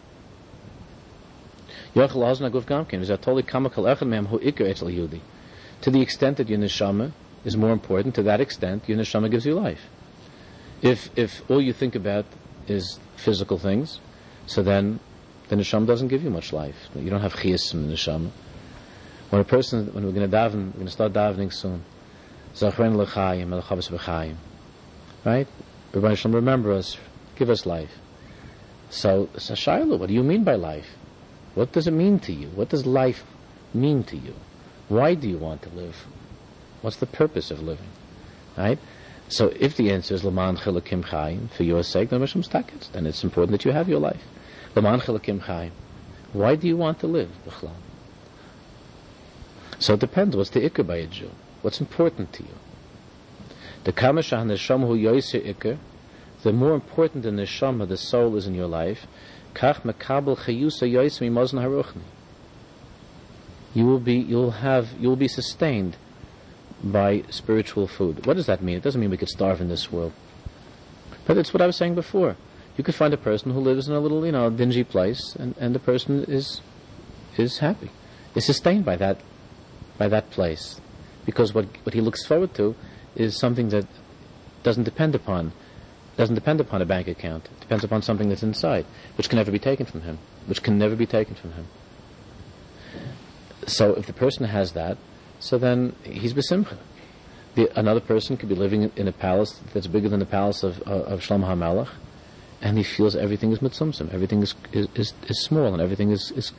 S1: To the extent that your neshama is more important, to that extent your neshama gives you life. If all you think about is physical things, so then the neshama doesn't give you much life. You don't have chiyas in the neshama. When we're going to start davening soon. Zachrein l'chaim, el-chavas b'chaim. Right? Rebbeinu Shalom, remember us, give us life. So Shailu, what do you mean by life? What does it mean to you? What does life mean to you? Why do you want to live? What's the purpose of living? Right? So if the answer is Laman Chilakim Chaim, for your sake, then it's important that you have your life. Laman Chilakim Chaim. Why do you want to live? So it depends. What's the ikr by a Jew? What's important to you? The kamashah neshama hu yoyser ikr, the more important the neshama, the soul, is in your life, kach mekabel chayusa yoyser mimozn haruchni. You will be sustained by spiritual food. What does that mean? It doesn't mean we could starve in this world. But it's what I was saying before. You could find a person who lives in a little, dingy place, and the person is happy, is sustained by that place. Because what he looks forward to is something that doesn't depend upon a bank account. It depends upon something that's inside, which can never be taken from him. So if the person has that, so then he's besimcha. Another person could be living in a palace that's bigger than the palace of Shlomo HaMelech, and he feels everything is mitzumtzum, everything is small, and everything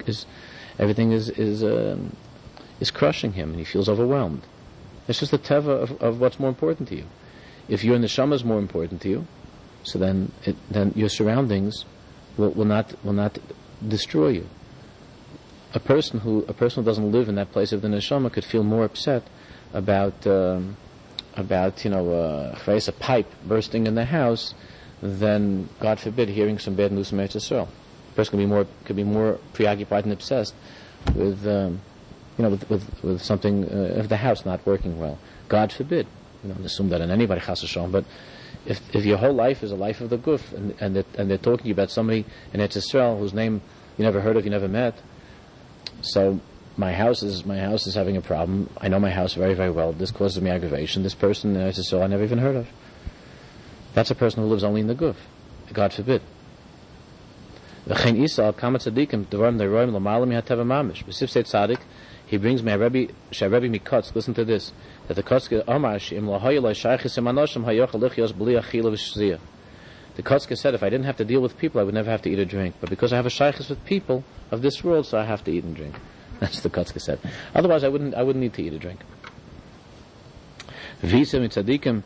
S1: is crushing him, and he feels overwhelmed. It's just the teva of what's more important to you. If your neshama is more important to you, so then your surroundings will not destroy you. A person who doesn't live in that place of the neshama could feel more upset about a pipe bursting in the house than, God forbid, hearing some bad news from Eretz Yisrael. A person could be more preoccupied and obsessed with with something of the house not working well. God forbid. Assume that in anybody, chas v'shalom. But if your whole life is a life of the guf, and they're talking to you about somebody in Eretz Yisrael whose name you never heard of, you never met. So my house is having a problem. I know my house very, very well. This causes me aggravation. This person in Eretz Yisrael I never even heard of. That's a person who lives only in the guf. God forbid. He brings me a Rebbe Mikotsk. Listen to this. That the Kotzke the Kotzke said, if I didn't have to deal with people, I would never have to eat or drink. But because I have a shaykhis with people of this world, so I have to eat and drink. That's the Kotzke said. Otherwise, I wouldn't need to eat or drink. Visa mitzadikim.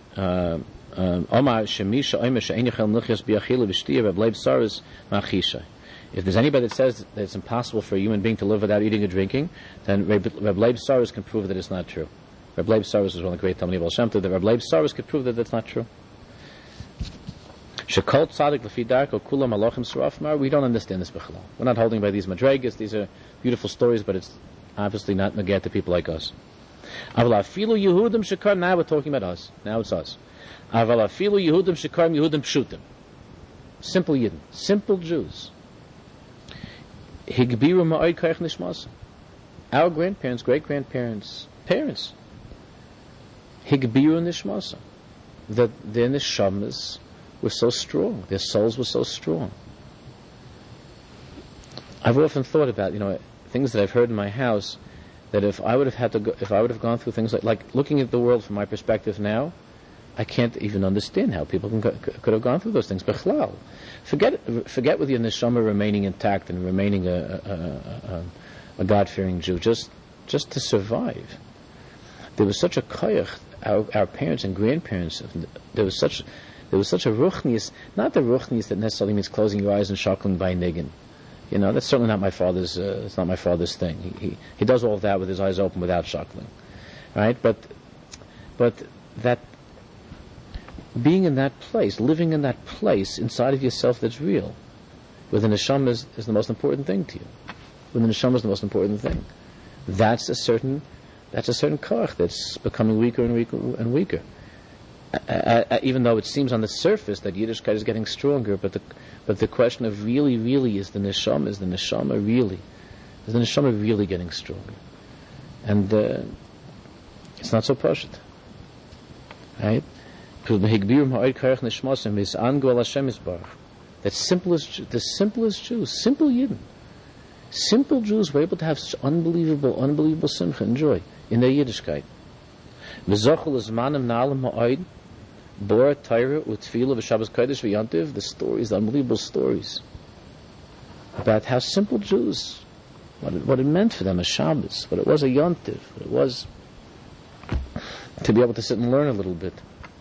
S1: If there's anybody that says that it's impossible for a human being to live without eating or drinking, then Reb Leib Saros can prove that it's not true. Reb Leib Saros is one of the great Talmidei Baal Shem Tov. That Reb Leib Saros could prove that that's not true. Shekol tzadik lefi darko kulam malachim saraf. We don't understand this b'chalal. We're not holding by these madregas. These are beautiful stories, but it's obviously not naget to people like us. Aval afilu Yehudim shekar. Now we're talking about us. Now it's us. Aval afilu Yehudim shekar Yehudim pshutim. Simple Yidden, simple Jews. Higbiru ma'od koich nishmas. Our grandparents, great-grandparents, parents. Higbiru nishmas. That their neshamas were so strong. Their souls were so strong. I've often thought about, things that I've heard in my house, that if I would have gone through things like looking at the world from my perspective now, I can't even understand how people could have gone through those things. Bechlal. Forget with your neshama remaining intact and remaining a God-fearing Jew, just to survive. There was such a koyach. Our parents and grandparents. There was such a ruchnius. Not the ruchnius that necessarily means closing your eyes and shackling by niggin. That's certainly not my father's. It's not my father's thing. He does all of that with his eyes open without shackling, right? But that. Being in that place, living in that place inside of yourself that's real, where the neshama is the most important thing to you. Where the neshama is the most important thing. That's a certain koach that's becoming weaker and weaker and weaker. Even though it seems on the surface that Yiddishkeit is getting stronger, but the question of really is the neshama really getting stronger? And it's not so pashut, right? The simplest Jews, simple Yidden, simple Jews were able to have such unbelievable simcha and joy in their Yiddishkeit. The stories, the unbelievable stories about how simple Jews, what it meant for them a Shabbos, what it was a Yontiv, what it was to be able to sit and learn a little bit.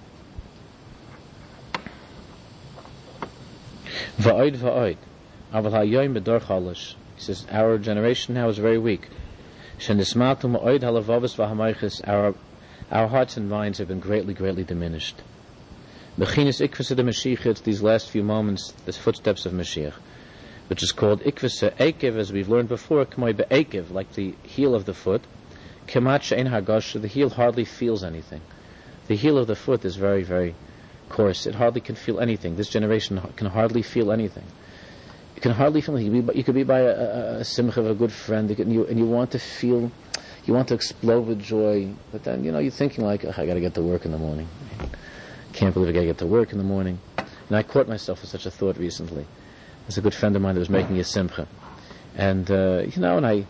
S1: Va'od. Aval hayoyim bedor chalish. He says, our generation now is very weak. Shenismatu ma'od halavavos v'hamaychis. Our hearts and minds have been greatly diminished. Bechinas ikvasa de Mashiach. It's these last few moments, the footsteps of Mashiach, which is called ikvasa ekev, as we've learned before. K'may be'ekev, like the heel of the foot. Kemat she'en hargasha. The heel hardly feels anything. The heel of the foot is very course. It hardly can feel anything. This generation can hardly feel anything. You can hardly feel anything. You could be by a simcha of a good friend, and you want to feel, you want to explode with joy, but then you're thinking like, I got to get to work in the morning. Can't believe I got to get to work in the morning. And I caught myself with such a thought recently. There's a good friend of mine that was making a simcha, and and I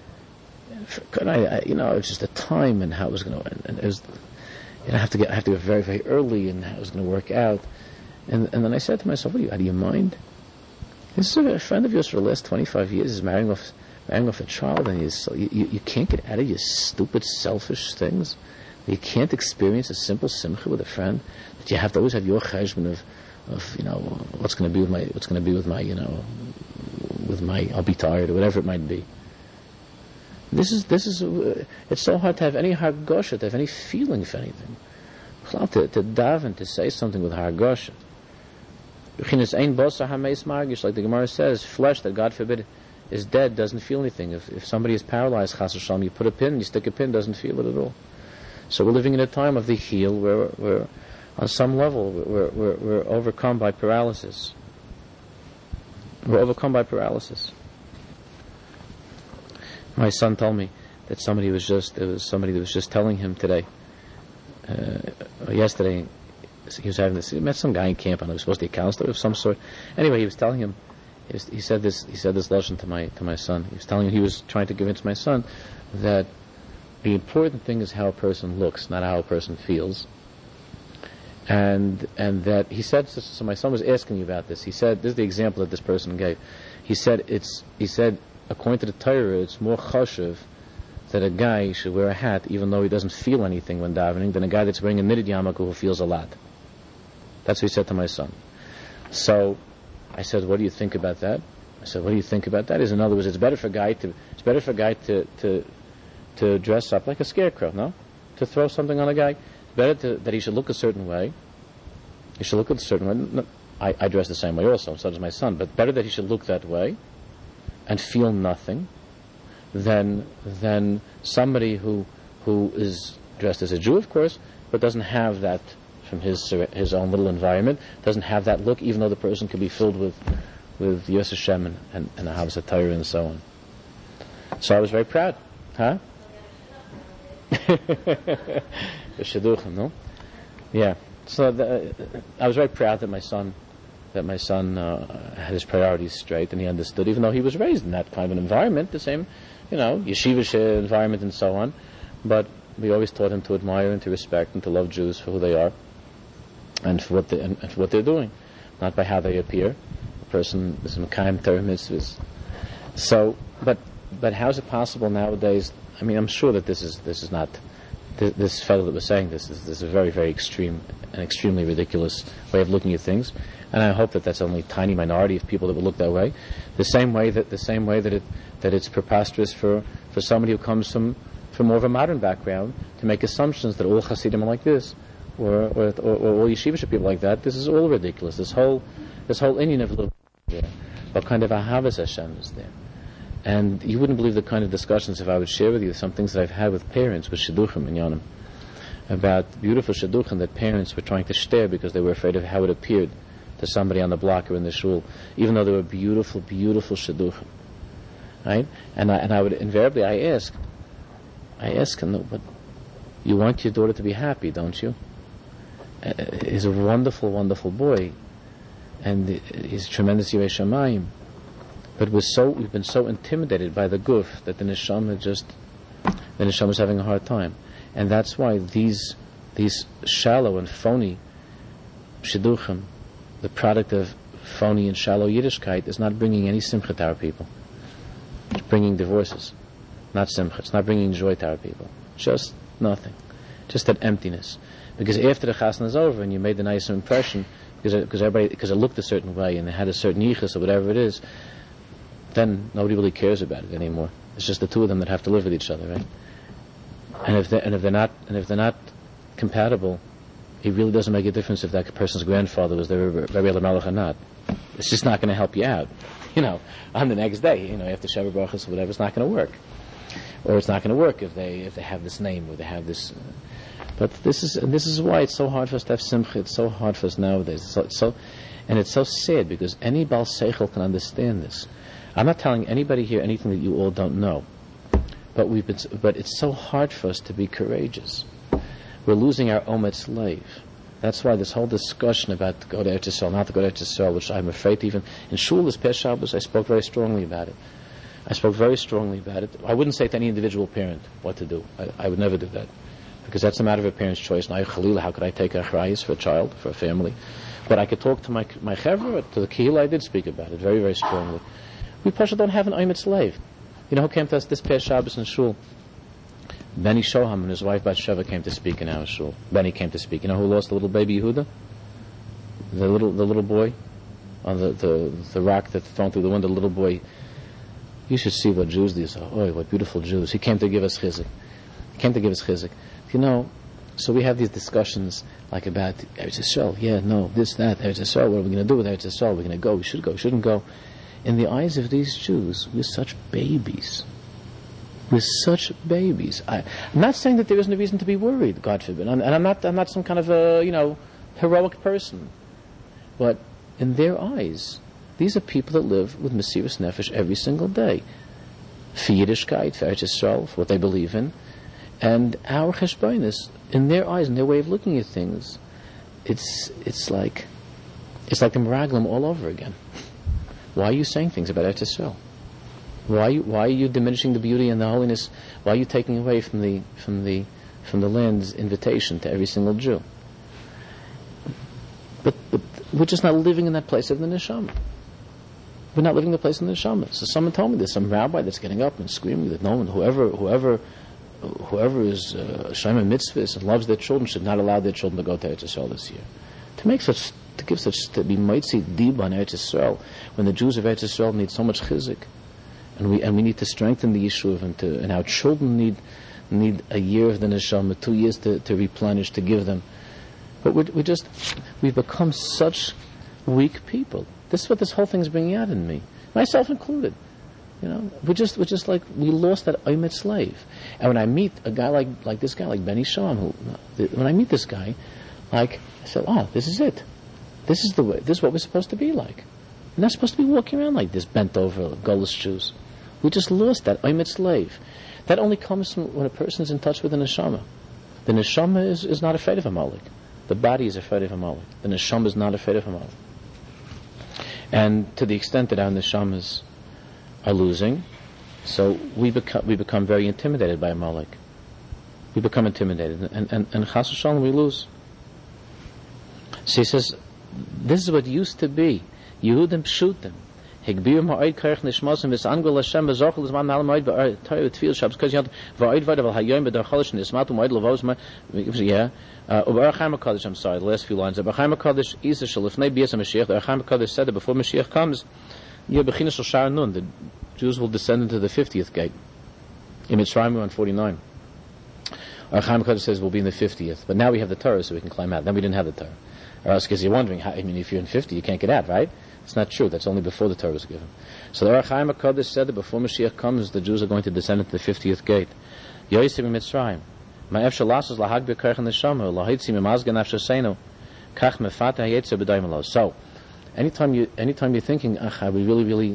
S1: it was just the time and how it was going to, and it was. I have to get very early, and how it was going to work out. And then I said to myself, "What do you mind? This is a friend of yours for the last 25 years. Is marrying off a child, and you can't get out of your stupid, selfish things. You can't experience a simple simcha with a friend. That you have to always have your cheshbon of what's going to be with my I'll be tired or whatever it might be. This is it's so hard to have any hargosha, to have any feeling for anything. To daven, to say something with hargosha. Like the Gemara says, flesh that God forbid is dead doesn't feel anything. If somebody is paralyzed, chas v'shalom, you put a pin, you stick a pin, doesn't feel it at all. So we're living in a time of the heel where we're on some level we're overcome by paralysis. We're overcome by paralysis. My son told me that somebody was just telling him today, yesterday. He was having this. He met some guy in camp, and it was supposed to be a counselor of some sort. Anyway, he was telling him. He said this lesson to my son. He was telling him, he was trying to convince my son that the important thing is how a person looks, not how a person feels. And that he said. So my son was asking me about this. He said, this is the example that this person gave. He said according to the Torah, it's more chashuv that a guy should wear a hat even though he doesn't feel anything when davening than a guy that's wearing a knitted yarmulke who feels a lot. That's what he said to my son. So I said, what do you think about that? I said, what do you think about that? In other words, it's better for a guy to dress up like a scarecrow, no? To throw something on a guy. It's better that he should look a certain way. He should look a certain way. No, I dress the same way also, so does my son. But better that he should look that way and feel nothing than somebody who is dressed as a Jew, of course, but doesn't have that from his own little environment, doesn't have that look, even though the person could be filled with Yos Hashem and Ahavas HaTorah and so on. So I was very proud. Huh? The Shidduchim, no? Yeah. So I was very proud that my son had his priorities straight and he understood, even though he was raised in that kind of an environment, the same, yeshivish environment and so on. But we always taught him to admire and to respect and to love Jews for who they are and for what they're doing, not by how they appear. A person is mekayim Torah mitzvahs. So, but how is it possible nowadays? I mean, I'm sure that this is not. This fellow that was saying this is a very, very extreme and extremely ridiculous way of looking at things, and I hope that that's only a tiny minority of people that would look that way. The same way that it's preposterous for somebody who comes from more of a modern background to make assumptions that all Hasidim are like this, or all yeshivish people like that. This is all ridiculous. This whole Indian of little there. What kind of ahavas Hashem is there? And you wouldn't believe the kind of discussions, if I would share with you some things that I've had with parents, with shidduchim and yonim, about beautiful shidduchim that parents were trying to stare because they were afraid of how it appeared to somebody on the block or in the shul, even though they were beautiful, beautiful shidduchim. Right? And I would invariably, I ask him, but you want your daughter to be happy, don't you? He's a wonderful, wonderful boy, and he's a tremendous Yirei Shamayim. But we've been so intimidated by the guf that the neshama is having a hard time, and that's why these shallow and phony shidduchim, the product of phony and shallow Yiddishkeit, is not bringing any simcha to our people. It's bringing divorces, not simcha. It's not bringing joy to our people. Just nothing, just that emptiness. Because after the chasna is over and you made the nice impression, because it looked a certain way and it had a certain yichus or whatever it is, then nobody really cares about it anymore. It's just the two of them that have to live with each other, right? And if they're not compatible, it really doesn't make a difference if that person's grandfather was their Rebbe Elimelech or not. It's just not going to help you out. On the next day, after Shabbat Brachos or whatever, it's not going to work. Or it's not going to work if they have this name or they have this. But this is why it's so hard for us to have simcha. It's so hard for us nowadays. It's so sad because any Baal Seichel can understand this. I'm not telling anybody here anything that you all don't know, but it's so hard for us to be courageous. We're losing our ometz leiv. That's why this whole discussion about to go to Eretz Yisrael, not to go to Eretz Yisrael, which I'm afraid even in shul this past Shabbos, I spoke very strongly about it. I wouldn't say to any individual parent what to do. I would never do that, because that's a matter of a parent's choice. And how could I take achrayus for a child, for a family? But I could talk to my chevra, to the kehillah. I did speak about it very, very strongly. We Pasha don't have an ometz leiv. You know who came to us this past Shabbos in shul? Benny Shoham and his wife Batsheva came to speak in our shul. Benny came to speak. You know who lost the little baby Yehuda? The little boy on the rock that's thrown through the window. The little boy. You should see what Jews these are. Oh, what beautiful Jews! He came to give us chizuk. So we have these discussions like about Eretz Yisrael. Yeah, no, this, that, Eretz Yisrael. What are we going to do with Eretz Yisrael? We're going to go. We should go. We shouldn't go. In the eyes of these Jews, we're such babies. We're such babies. I'm not saying that there isn't a reason to be worried, God forbid. And I'm not some kind of a, heroic person. But in their eyes, these are people that live with Mesiras Nefesh every single day. For Yiddishkeit, for Eretz Yisrael, for what they believe in. And our cheshbonis, in their eyes, in their way of looking at things, it's like the Meraglim all over again. Why are you saying things about Eretz Yisrael? Why are you diminishing the beauty and the holiness? Why are you taking away from the land's invitation to every single Jew? But we're just not living in that place of the neshama. We're not living the place in the neshama. So someone told me there's some rabbi that's getting up and screaming that no one, whoever is Shema Mitzvahs and loves their children should not allow their children to go to Eretz Yisrael this year. To be Moitzi Diba on Eretz Yisrael when the Jews of Eretz Yisrael need so much chizik, and we need to strengthen the Yishuv, and our children need a year of the neshama, 2 years to replenish, to give them. But we've become such weak people. This is what this whole thing's bringing out in me, myself included. We're just like, we lost that Omet slave. And when I meet a guy like this guy, like Benny Sham, when I meet this guy, I said, this is it. This is the way. This is what we're supposed to be like. We're not supposed to be walking around like this, bent over, gullus Jews. We just lost that Omet slave. That only comes from when a person is in touch with the neshama. The neshama is not afraid of Amalek. The body is afraid of Amalek. The neshama is not afraid of Amalek. And to the extent that our neshamas are losing, so we become very intimidated by Amalek. We become intimidated, and chas v'shalom, we lose. So he says, this is what used to be Yehudim Pshutim. Higbirim ha'oid karech nishmasim v's'angol Hashem v'zochel zman na'al ma'oid v'ar tefil shabs because you have v'oid v'oid v'al hayom b'dar cholish nismatu ma'oid l'vos u'bar Chaim HaKadosh, I'm sorry, the last few lines. Bar Chaim HaKadosh Isa shalifnei b'yas HaMashiach. Bar Chaim HaKadosh said that before Mashiach comes, Yebechinas shel Shar Nun, the Jews will descend into the 50th gate. In Mitzrayim we're on 49. Bar Chaim HaKadosh says we'll be in the 50th, but now we have the Torah, so we can climb out. Then we didn't have the Torah. Or else, because you're wondering, if you're in 50, you can't get out, right? It's not true. That's only before the Torah was given. So the Ohr HaChaim HaKadosh said that before Mashiach comes, the Jews are going to descend into the 50th gate. Yoysim Mitzrayim. Ma'ef shalasos lahag b'kerech neshama, lahitzi mimazga nafshaseinu, kach mefata hayetzer b'dayim alo. So, anytime you're thinking, I would really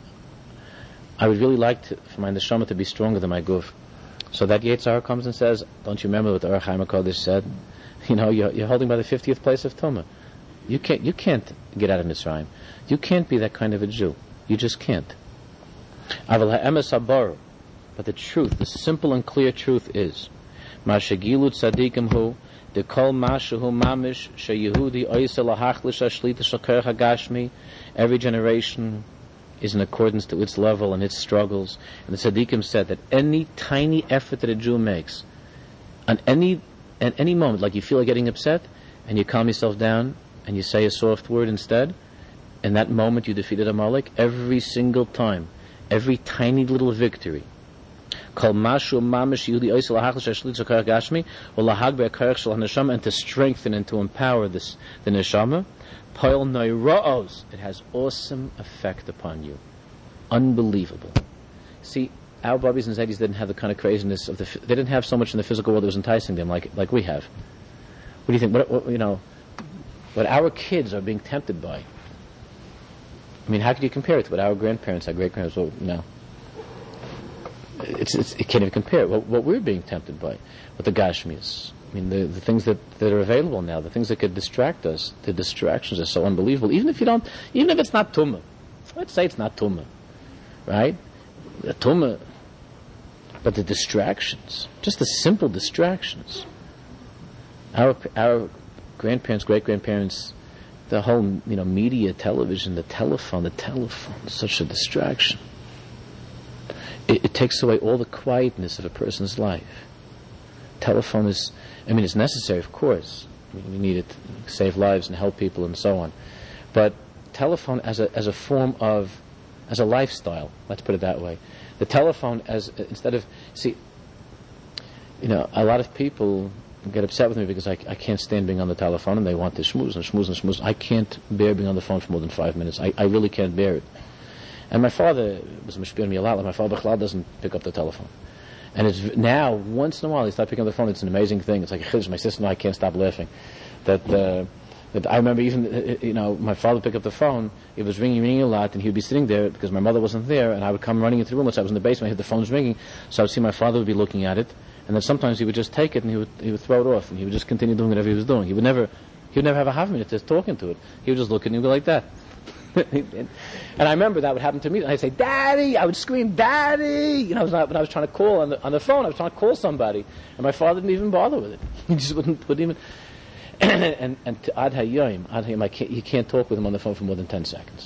S1: like for my neshama to be stronger than my guf. So that Yetzirah comes and says, don't you remember what the Ohr HaChaim HaKadosh said? You're holding by the 50th place of Tumah. You can't get out of Mitzrayim. You can't be that kind of a Jew. You just can't. But the truth, the simple and clear truth is, Mashagilu tzadikim hu, the kol mashahu mamish, sheyehudi oisel lahachlish ashlita shaker hagashmi. Every generation is in accordance to its level and its struggles. And the tzadikim said that any tiny effort that a Jew makes, at any moment, like you feel like getting upset, and you calm yourself down, and you say a soft word instead, in that moment you defeated Amalek. Every single time, every tiny little victory, and to strengthen and to empower the neshama, it has awesome effect upon you. Unbelievable. See, our Babis and Zaydis didn't have the kind of craziness of they didn't have so much in the physical world that was enticing them like we have. What do you think? What our kids are being tempted by. I mean, how could you compare it to what our grandparents, our great-grandparents, it can't even compare. What we're being tempted by, what the Gashmis. I mean, the things that are available now, the things that could distract us, the distractions are so unbelievable. Even if it's not Tumah. Let's say it's not Tumah. Right? The Tumah. But the distractions, just the simple distractions. Our grandparents, great-grandparents, the whole, media, television, the telephone, such a distraction. It takes away all the quietness of a person's life. Telephone is, it's necessary, of course. We need it to save lives and help people and so on. But telephone as a form of, as a lifestyle, let's put it that way. The telephone a lot of people get upset with me because I can't stand being on the telephone, and they want to schmooze and schmooze and schmooze. I can't bear being on the phone for more than 5 minutes. I really can't bear it. And my father was mishpir me a lot. Like my father Bechlal doesn't pick up the telephone. And it's now, once in a while, he starts picking up the phone. It's an amazing thing. It's like a chiddush. My sister and I can't stop laughing. That I remember even, my father picked up the phone. It was ringing a lot, and he would be sitting there because my mother wasn't there, and I would come running into the room. Once I was in the basement, I heard the phone's ringing, so I would see my father would be looking at it, and then sometimes he would just take it and he would throw it off, and he would just continue doing whatever he was doing. He would never have a half minute just talking to it. He would just look at it and he'd go like that. And I remember that would happen to me. And I'd say, "Daddy!" I would scream, "Daddy!" When I was trying to call on the phone, I was trying to call somebody, and my father didn't even bother with it. He just wouldn't even. And to Ad Hayyim, you can't talk with him on the phone for more than 10 seconds.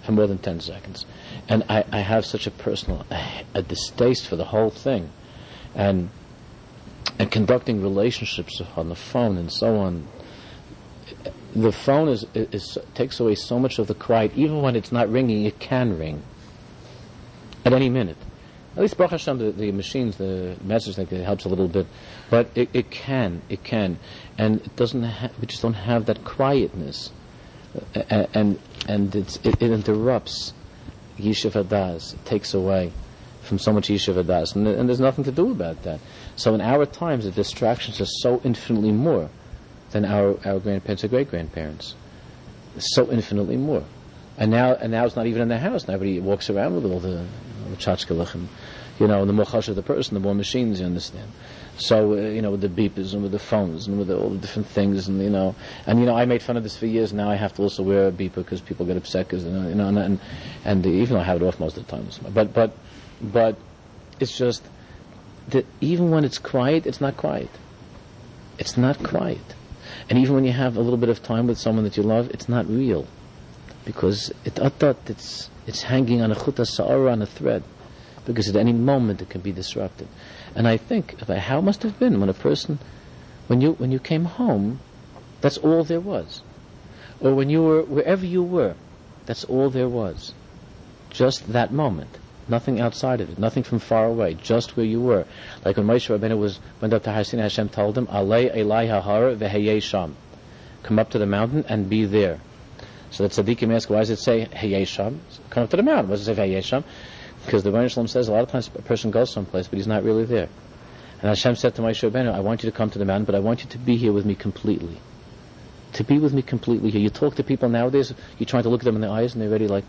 S1: for more than 10 seconds. And I have such a personal, a distaste for the whole thing. And conducting relationships on the phone and so on. The phone is takes away so much of the quiet. Even when it's not ringing, it can ring at any minute. At least Baruch Hashem, the machines, the message thing, it helps a little bit, but it can, and it doesn't. We just don't have that quietness, and it interrupts Yishuv Hadas. It takes away from so much Yishuv Hadas, and there's nothing to do about that. So in our times, the distractions are so infinitely more than our grandparents or great grandparents. So infinitely more, and now it's not even in the house. Now everybody walks around with all the tchotchkelech and the more chashuv of the person, the more machines, you understand. So with the beepers and with the phones and with all the different things, and I made fun of this for years. Now I have to also wear a beeper because people get upset because and even though I have it off most of the time, but it's just that even when it's quiet, it's not quiet. It's not quiet. And even when you have a little bit of time with someone that you love, it's not real, because it's hanging on a chut ha'sa'ara, on a thread, because at any moment it can be disrupted. And I think about how it must have been when a person, when you came home, that's all there was, or when you were wherever you were, that's all there was, just that moment. Nothing outside of it, nothing from far away, just where you were. Like when Moshe Rabbeinu went up to Har Sinai, Hashem told him, Alei Elai Hahara v'Heyei Sham. Come up to the mountain and be there. So that tzaddikim ask, why does it say Heyei Sham? Come up to the mountain. Why does it say Heyei Sham? Because the Rebbeinu Shalom says a lot of times a person goes someplace, but he's not really there. And Hashem said to Moshe Rabbeinu, I want you to come to the mountain, but I want you to be here with me completely. To be with me completely here. You talk to people nowadays, you're trying to look at them in the eyes, and they're already like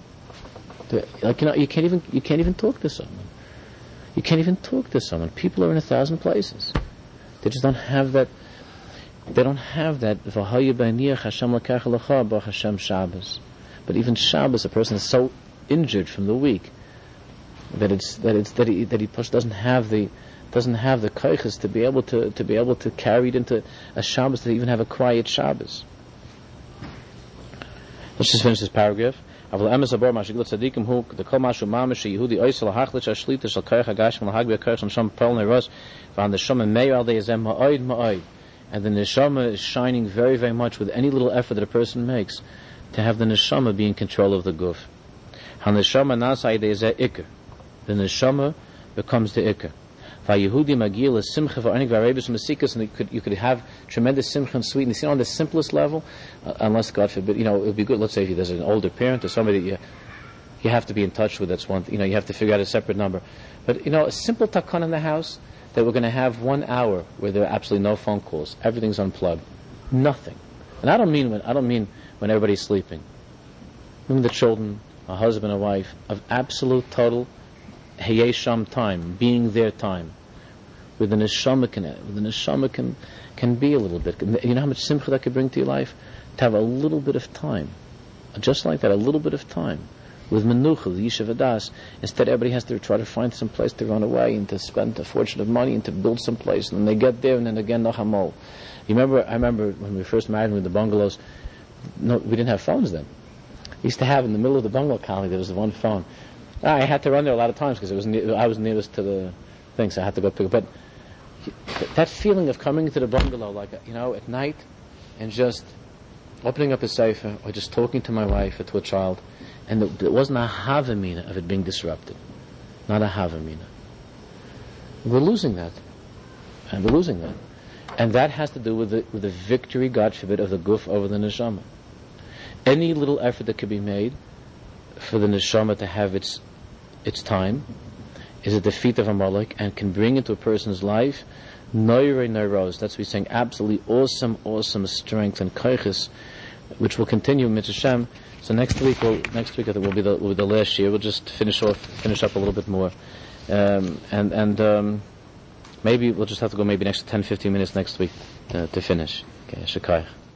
S1: you can't even talk to someone. You can't even talk to someone. People are in 1,000 places. They just don't have that. They don't have that. Hashem Shabbos. But even Shabbos, a person is so injured from the week that he doesn't have the koiches to be able to carry it into a Shabbos, to even have a quiet Shabbos. Let's just finish this paragraph. אבל אמס הבור מה שגלות צדיקים הוא דכל משהו ממש שיהודי אויסל ההחלט שהשליטה של כוח הגשם להג בכוח של נשום פועל נרוס והנשום מאיר על די זה מאוד מאוד, and the neshama is shining very, very much with any little effort that a person makes to have the neshama be in control of the guf. HaNeshama nasa ide ze ikr. The neshama becomes the ikr. VaYehudi magil is simcha v'anik v'arebus mesikas, and you could have tremendous simcha and sweetness. On the simplest level, unless God forbid, it would be good. Let's say if there's an older parent or somebody that you have to be in touch with. That's one. You have to figure out a separate number. But a simple takon in the house that we're going to have 1 hour where there are absolutely no phone calls. Everything's unplugged. Nothing. And I don't mean when everybody's sleeping. I mean the children, a husband, a wife, of absolute total Heyei Sham time, being their time, where the neshama can be a little bit. You know how much simcha that could bring to your life? To have a little bit of time, just like that, a little bit of time with menucha, the Yishuv Hadas. Instead, everybody has to try to find some place to run away and to spend a fortune of money and to build some place, and then they get there, and then again nachamol. I remember when we first married with the bungalows. No, we didn't have phones then. We used to have in the middle of the bungalow colony there was the one phone. I had to run there a lot of times because I was nearest to the thing, so I had to go pick it. But that feeling of coming into the bungalow, like at night, and just opening up a sefer or just talking to my wife or to a child, and there wasn't a havamina of it being disrupted, not a havamina. We're losing that, and that has to do with the victory, God forbid, of the guf over the neshama. Any little effort that could be made for the neshama to have its time is a defeat of Amalek and can bring into a person's life noirei noiros. That's what we're saying. Absolutely awesome strength and koiches, which will continue Mitzvah Shem. So next week I think will be the last year. We'll just finish up a little bit more, and maybe we'll just have to go maybe next 10-15 minutes next week to finish. Okay, Shekayach.